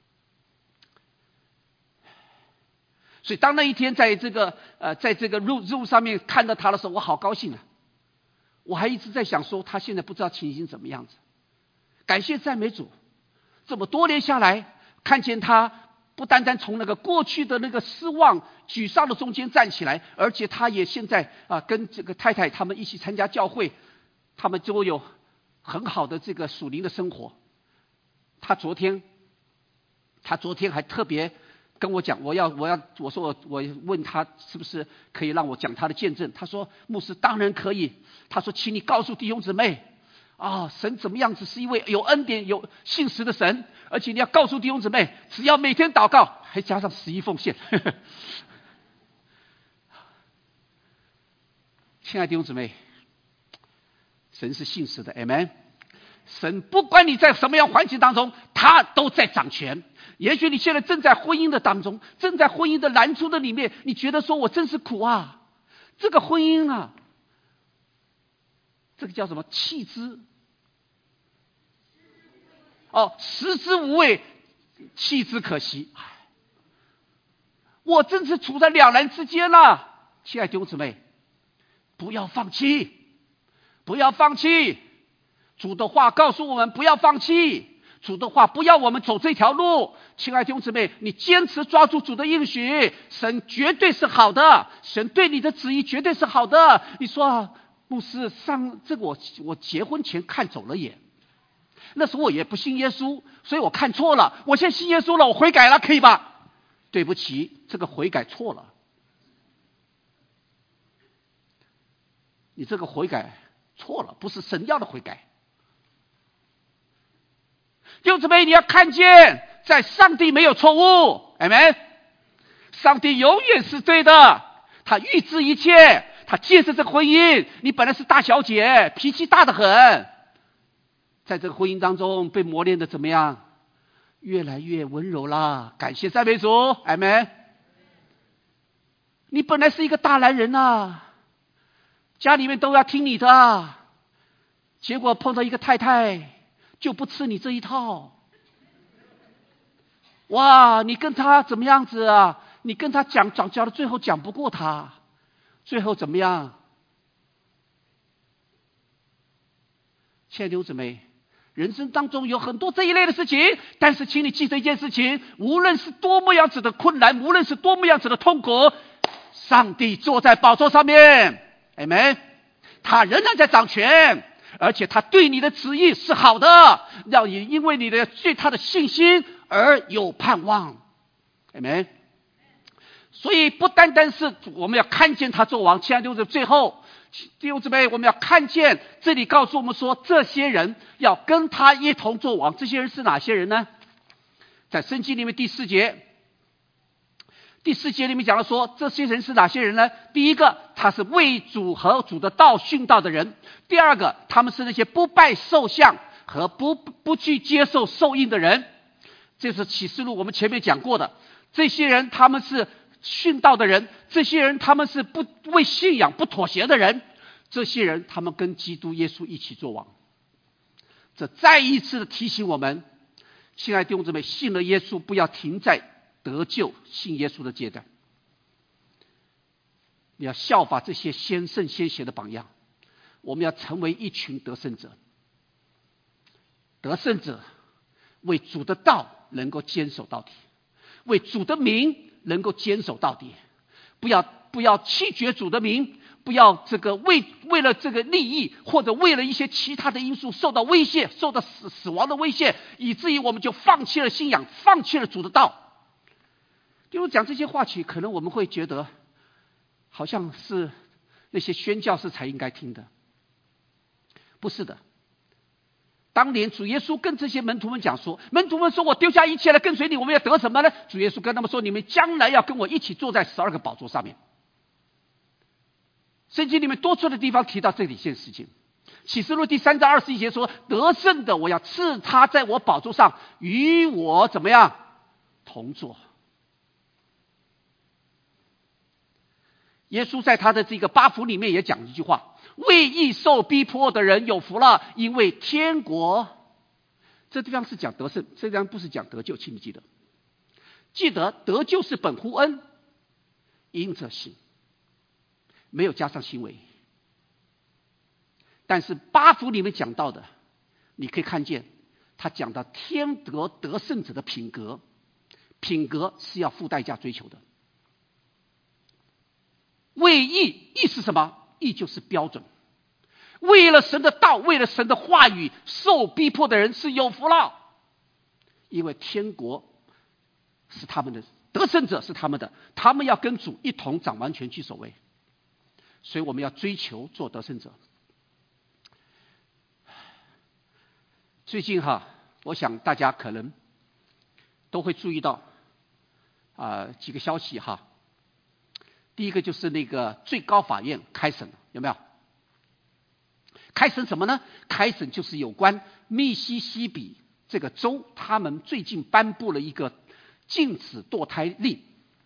所以当那一天在这个呃在这个路路上面看到他的时候，我好高兴啊！我还一直在想说，他现在不知道情形怎么样子。感谢赞美主，这么多年下来，看见他不单单从那个过去的那个失望、沮丧的中间站起来，而且他也现在啊跟这个太太他们一起参加教会，他们都有很好的这个属灵的生活。他昨天，他昨天还特别跟我讲，我要我要我说我我问他是不是可以让我讲他的见证，他说牧师当然可以，他说请你告诉弟兄姊妹啊，神怎么样子是一位有恩典有信实的神，而且你要告诉弟兄姊妹，只要每天祷告，还加上十一奉献。亲爱的弟兄姊妹，神是信实的 Amen。 神不管你在什么样环境当中，他都在掌权。也许你现在正在婚姻的当中，正在婚姻的难处的里面，你觉得说我真是苦啊，这个婚姻啊，这个叫什么弃之哦食之无味，弃之可惜。我真是处在两难之间了。亲爱的弟兄姊妹，不要放弃，不要放弃。主的话告诉我们不要放弃，主的话不要我们走这条路。亲爱的弟兄姊妹，你坚持抓住主的应许，神绝对是好的，神对你的旨意绝对是好的。你说牧师，上这个我我结婚前看走了眼，那时候我也不信耶稣，所以我看错了，我现在信耶稣了，我悔改了，可以吧？对不起，这个悔改错了，你这个悔改错了，不是神要的悔改。弟兄姊妹，你要看见在上帝没有错误 Amen， 上帝永远是对的，他预知一切，他借着这个婚姻，你本来是大小姐，脾气大得很，在这个婚姻当中被磨练的怎么样？越来越温柔啦，感谢赞美主 Amen。 你本来是一个大男人啊，家里面都要听你的，结果碰到一个太太就不吃你这一套。哇，你跟他怎么样子啊？你跟他讲讲讲到最后讲不过他，最后怎么样？亲爱的弟兄姊妹，人生当中有很多这一类的事情，但是请你记得一件事情，无论是多么样子的困难，无论是多么样子的痛苦，上帝坐在宝座上面 Amen， 他仍然在掌权，而且他对你的旨意是好的，让你因为你的对他的信心而有盼望 Amen。 所以不单单是我们要看见他做王，亲爱的弟兄姊妹，最后弟兄姊妹，我们要看见这里告诉我们说，这些人要跟他一同做王。这些人是哪些人呢？在圣经里面第四节第四节里面讲了说，这些人是哪些人呢？第一个，他是为主和主的道殉道的人；第二个，他们是那些不拜兽像和不不去接受受印的人。这是启示录我们前面讲过的，这些人他们是殉道的人，这些人他们是不为信仰不妥协的人，这些人他们跟基督耶稣一起作王。这再一次的提醒我们，亲爱的弟兄姊妹，信了耶稣不要停在得救信耶稣的阶段，你要效法这些先圣先贤的榜样，我们要成为一群得胜者。得胜者为主的道能够坚守到底，为主的名能够坚守到底，不要不要弃绝主的名，不要这个为为了这个利益或者为了一些其他的因素受到威胁，受到死死亡的威胁，以至于我们就放弃了信仰，放弃了主的道。就我讲这些话起，可能我们会觉得好像是那些宣教士才应该听的，不是的。当年主耶稣跟这些门徒们讲说，门徒们说我丢下一切来跟随你，我们要得什么呢？主耶稣跟他们说，你们将来要跟我一起坐在十二个宝座上面。圣经里面多处的地方提到这里件事情。启示录第三章二十一节说，得胜的我要赐他在我宝座上与我怎么样同坐。耶稣在他的这个八福里面也讲一句话，为义受逼迫的人有福了，因为天国。这地方是讲得胜，这地方不是讲得救，记不记得？记得得救是本乎恩，因着信，没有加上行为。但是八福里面讲到的，你可以看见他讲到天得得胜者的品格，品格是要付代价追求的。为义，义是什么？义就是标准。为了神的道，为了神的话语，受逼迫的人是有福了，因为天国是他们的，得胜者是他们的，他们要跟主一同掌完全居首位，所以我们要追求做得胜者。最近哈，我想大家可能都会注意到啊、呃、几个消息哈。第一个就是那个最高法院开审了，有没有？开审什么呢？开审就是有关密西西比这个州，他们最近颁布了一个禁止堕胎令。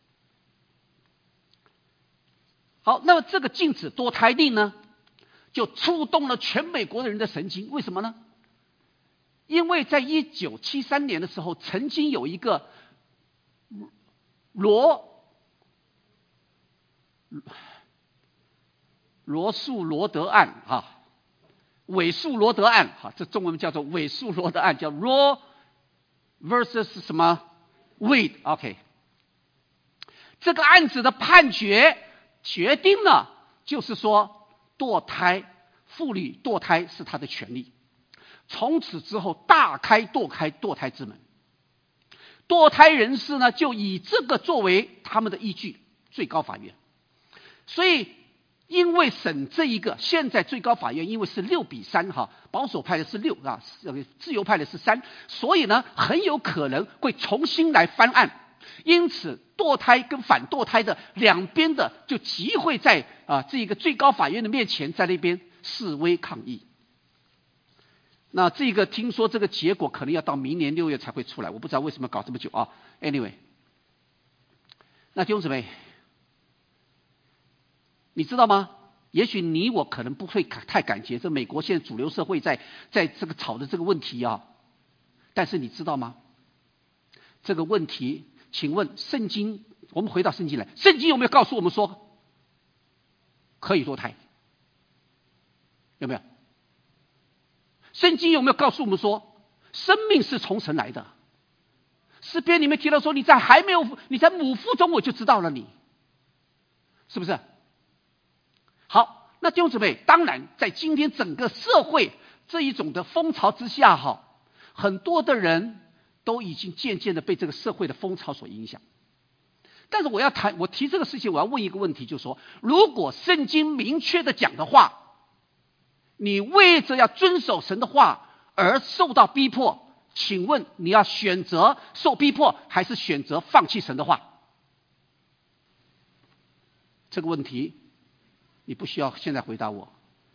好，那么这个禁止堕胎令呢，就触动了全美国的人的神经。为什么呢？因为在一九七三年的时候，曾经有一个罗罗素罗德案啊，韦素罗德案哈，这中文叫做韦素罗德案，叫 Roe versus 什么 Wade。OK， 这个案子的判决决定了，就是说堕胎，妇女堕胎是她的权利。从此之后，大开堕开堕胎之门。堕胎人士呢，就以这个作为他们的依据，最高法院。所以，因为审这一个，现在最高法院因为是六比三哈，保守派的是六啊，自由派的是三，所以呢，很有可能会重新来翻案。因此，堕胎跟反堕胎的两边的就集会在啊这个最高法院的面前，在那边示威抗议。那这个听说这个结果可能要到明年六月才会出来，我不知道为什么搞这么久啊。Anyway， 那弟兄姊妹，你知道吗？也许你我可能不会太感觉这美国现在主流社会在在这个吵的这个问题啊，但是你知道吗？这个问题，请问圣经，我们回到圣经来，圣经有没有告诉我们说可以堕胎？有没有？圣经有没有告诉我们说生命是从神来的？诗篇里面提到说，你在还没有你在母腹中我就知道了你，是不是？好，那弟兄姊妹，当然在今天整个社会这一种的风潮之下哈，很多的人都已经渐渐的被这个社会的风潮所影响。但是我要谈，我提这个事情，我要问一个问题，就是说，如果圣经明确的讲的话，你为着要遵守神的话而受到逼迫，请问你要选择受逼迫，还是选择放弃神的话？这个问题你不需要现在回答我。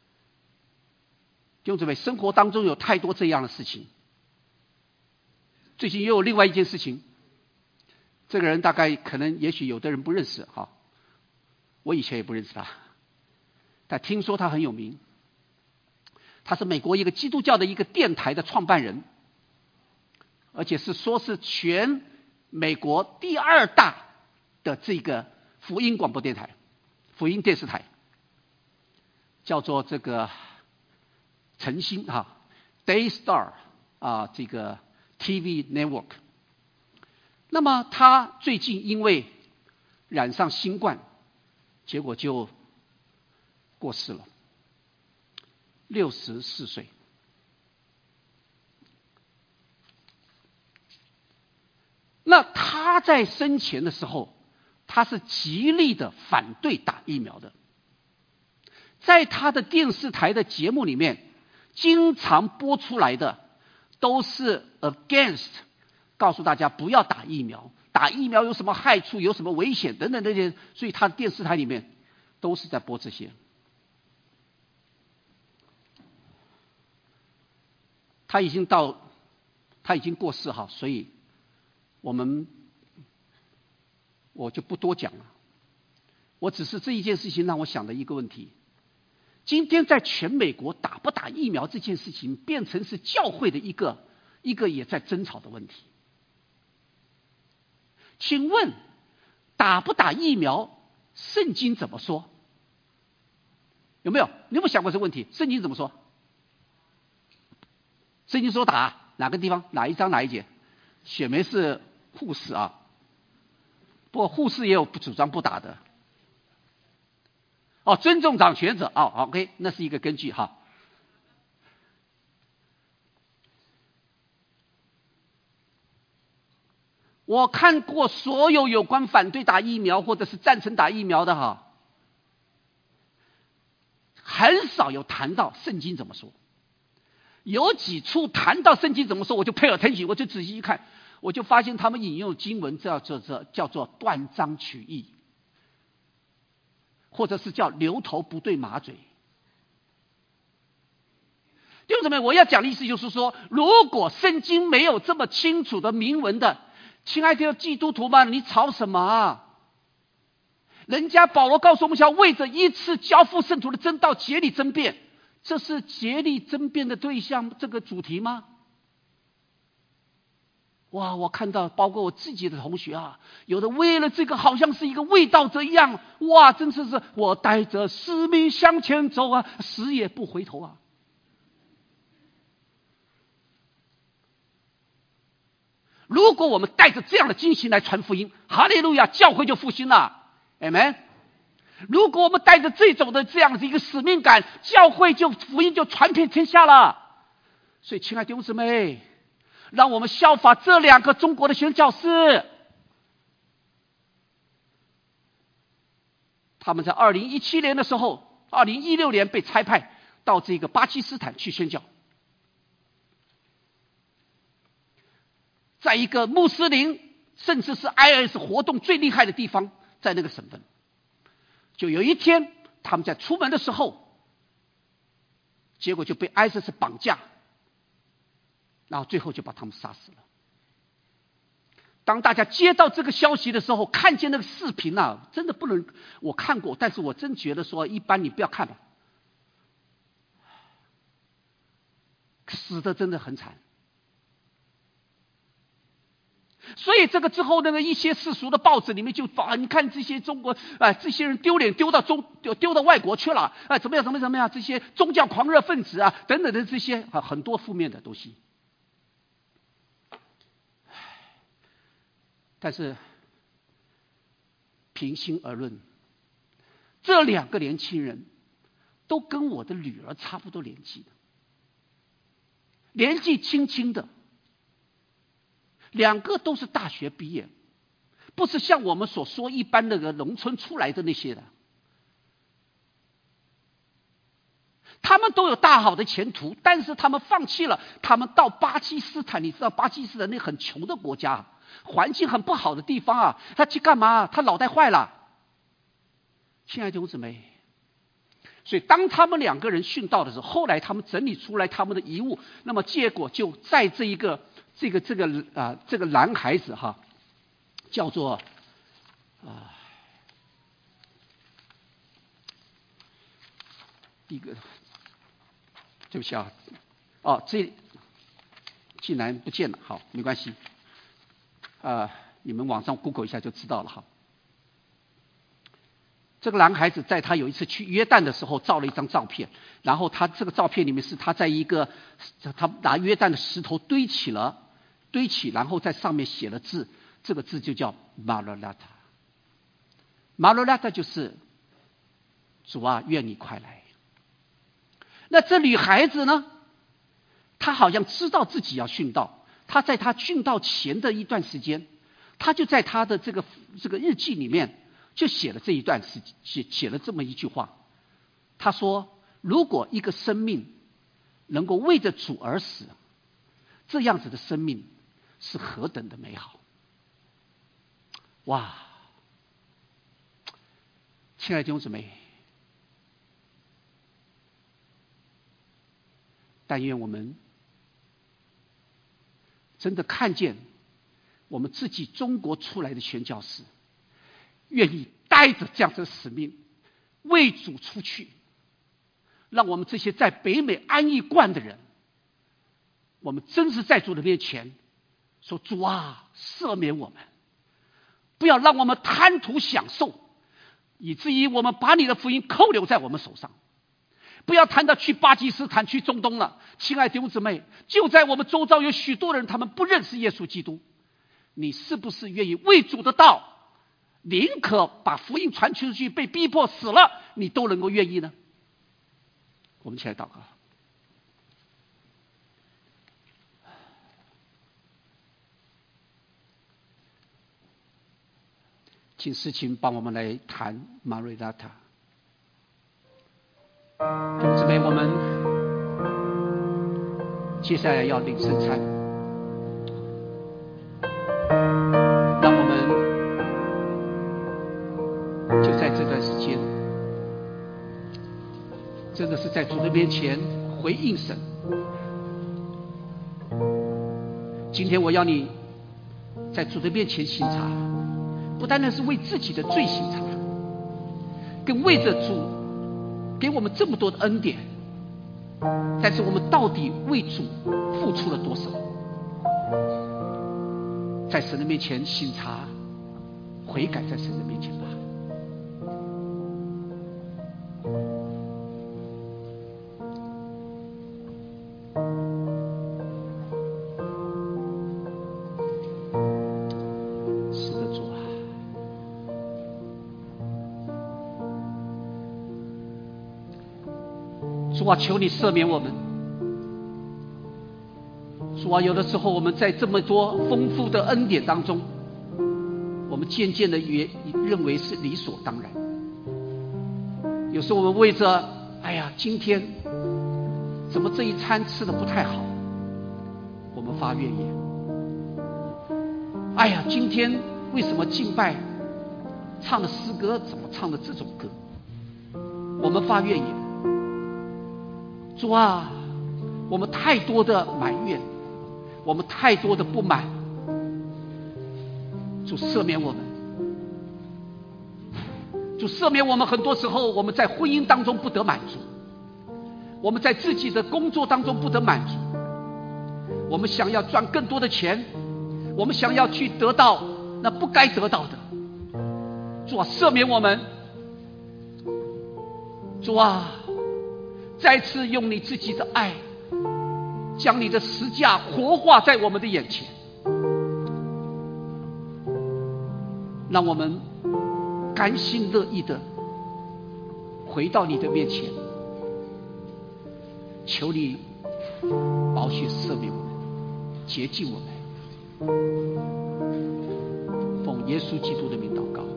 弟兄姊妹，生活当中有太多这样的事情。最近又有另外一件事情， 这个人大概可能也许有的人不认识哈，我以前也不认识他，但听说他很有名。他是美国一个基督教的一个电台的创办人，而且是说是全美国第二大的这个福音广播电台、福音电视台，叫做这个晨星哈 Daystar 啊，这个 T V Network。那么他最近因为染上新冠，结果就过世了，六十四岁。那他在生前的时候，他是极力的反对打疫苗的，在他的电视台的节目里面，经常播出来的都是 against， 告诉大家不要打疫苗，打疫苗有什么害处，有什么危险等等这些，所以他的电视台里面都是在播这些。他已经到，他已经过世哈，所以我们我就不多讲了。我只是这一件事情让我想的一个问题：今天在全美国打不打疫苗这件事情，变成是教会的一个一个也在争吵的问题。请问打不打疫苗，圣经怎么说？有没有？你有没有想过这个问题？圣经怎么说？圣经说打哪个地方？哪一章哪一节？雪梅是护士啊，不过护士也有不主张不打的。哦，尊重掌权者。哦 ，OK， 那是一个根据哈。我看过所有有关反对打疫苗或者是赞成打疫苗的哈，很少有谈到圣经怎么说。有几处谈到圣经怎么说，我就pay attention，我就仔细一看，我就发现他们引用经文叫做叫做断章取义，或者是叫牛头不对马嘴。弟兄姊妹，我要讲的意思就是说，如果圣经没有这么清楚的明文的，亲爱的基督徒们，你吵什么啊？人家保罗告诉我们，要为着一次交付圣徒的真道竭力争辩。这是竭力争辩的对象，这个主题吗？哇，我看到包括我自己的同学啊，有的为了这个好像是一个卫道者一样，哇，真是是我带着使命向前走啊，死也不回头啊。如果我们带着这样的精神来传福音，哈利路亚，教会就复兴了 ，Amen。如果我们带着这种的这样的一个使命感，教会就福音就传遍天下了。所以，亲爱的弟兄姊妹，让我们效法这两个中国的宣教士，他们在二零一七年的时候，二零一六年被差派到这个巴基斯坦去宣教，在一个穆斯林甚至是 I S 活动最厉害的地方，在那个省份。就有一天，他们在出门的时候，结果就被 I S 绑架，然后最后就把他们杀死了。当大家接到这个消息的时候，看见那个视频啊，真的不能，我看过，但是我真觉得说，一般你不要看了，死的真的很惨。所以这个之后，那个一些世俗的报纸里面就啊，你看这些中国啊、呃，这些人丢脸丢到中丢丢到外国去了啊、呃，怎么样怎么样怎么样？这些宗教狂热分子啊，等等的这些啊，很多负面的东西。但是平心而论，这两个年轻人都跟我的女儿差不多年纪的，年纪轻轻的。两个都是大学毕业，不是像我们所说一般那个农村出来的那些的，他们都有大好的前途，但是他们放弃了，他们到巴基斯坦，你知道巴基斯坦那很穷的国家，环境很不好的地方啊，他去干嘛？他脑袋坏了。亲爱的弟兄姊妹，所以当他们两个人殉道的时候，后来他们整理出来他们的遗物，那么结果就在这一个这个这个啊、呃、这个男孩子哈， 叫做啊、呃、一个，对不起啊，哦，这竟然不见了，好，没关系，啊、呃，你们网上 Google 一下就知道了哈。这个男孩子在他有一次去约旦的时候照了一张照片，然后他这个照片里面是他在一个他拿约旦的石头堆起了堆起，然后在上面写了字，这个字就叫 Maranatha。Maranatha 就是主啊，愿你快来。那这女孩子呢，她好像知道自己要殉道，她在她殉道前的一段时间，她就在她的这个这个日记里面就写了这一段时写写了这么一句话，她说：如果一个生命能够为着主而死，这样子的生命是何等的美好！哇，亲爱的弟兄姊妹，但愿我们真的看见我们自己中国出来的宣教士愿意带着这样的使命为主出去，让我们这些在北美安逸惯的人，我们真是在主的面前说：主啊，赦免我们，不要让我们贪图享受，以至于我们把你的福音扣留在我们手上。不要谈到去巴基斯坦去中东了，亲爱的弟兄姊妹，就在我们周遭有许多人，他们不认识耶稣基督，你是不是愿意为主的道，宁可把福音传出去，被逼迫死了，你都能够愿意呢？我们一起来祷告。请诗琴帮我们来弹马瑞拉塔。弟兄姊妹，我们接下来要领圣餐，让我们就在这段时间，真的是在主的面前回应神。今天我要你在主的面前省察，不单单是为自己的罪省察，更为着主给我们这么多的恩典，但是我们到底为主付出了多少？在神的面前省察，悔改在神的面前吧。是的，主啊，主啊，求你赦免我们。主啊，有的时候我们在这么多丰富的恩典当中，我们渐渐的也认为是理所当然。有时候我们为着，哎呀，今天怎么这一餐吃的不太好，我们发怨言。哎呀，今天为什么敬拜唱的诗歌怎么唱的这种歌，我们发怨言。主啊，我们太多的埋怨，我们太多的不满，主赦免我们。主赦免我们，很多时候我们在婚姻当中不得满足，我们在自己的工作当中不得满足，我们想要赚更多的钱，我们想要去得到那不该得到的。主啊，赦免我们。主啊，再次用你自己的爱，将你的十架活化在我们的眼前，让我们甘心乐意的回到你的面前，求你宝血赦免我们，洁净我们，奉耶稣基督的名祷告。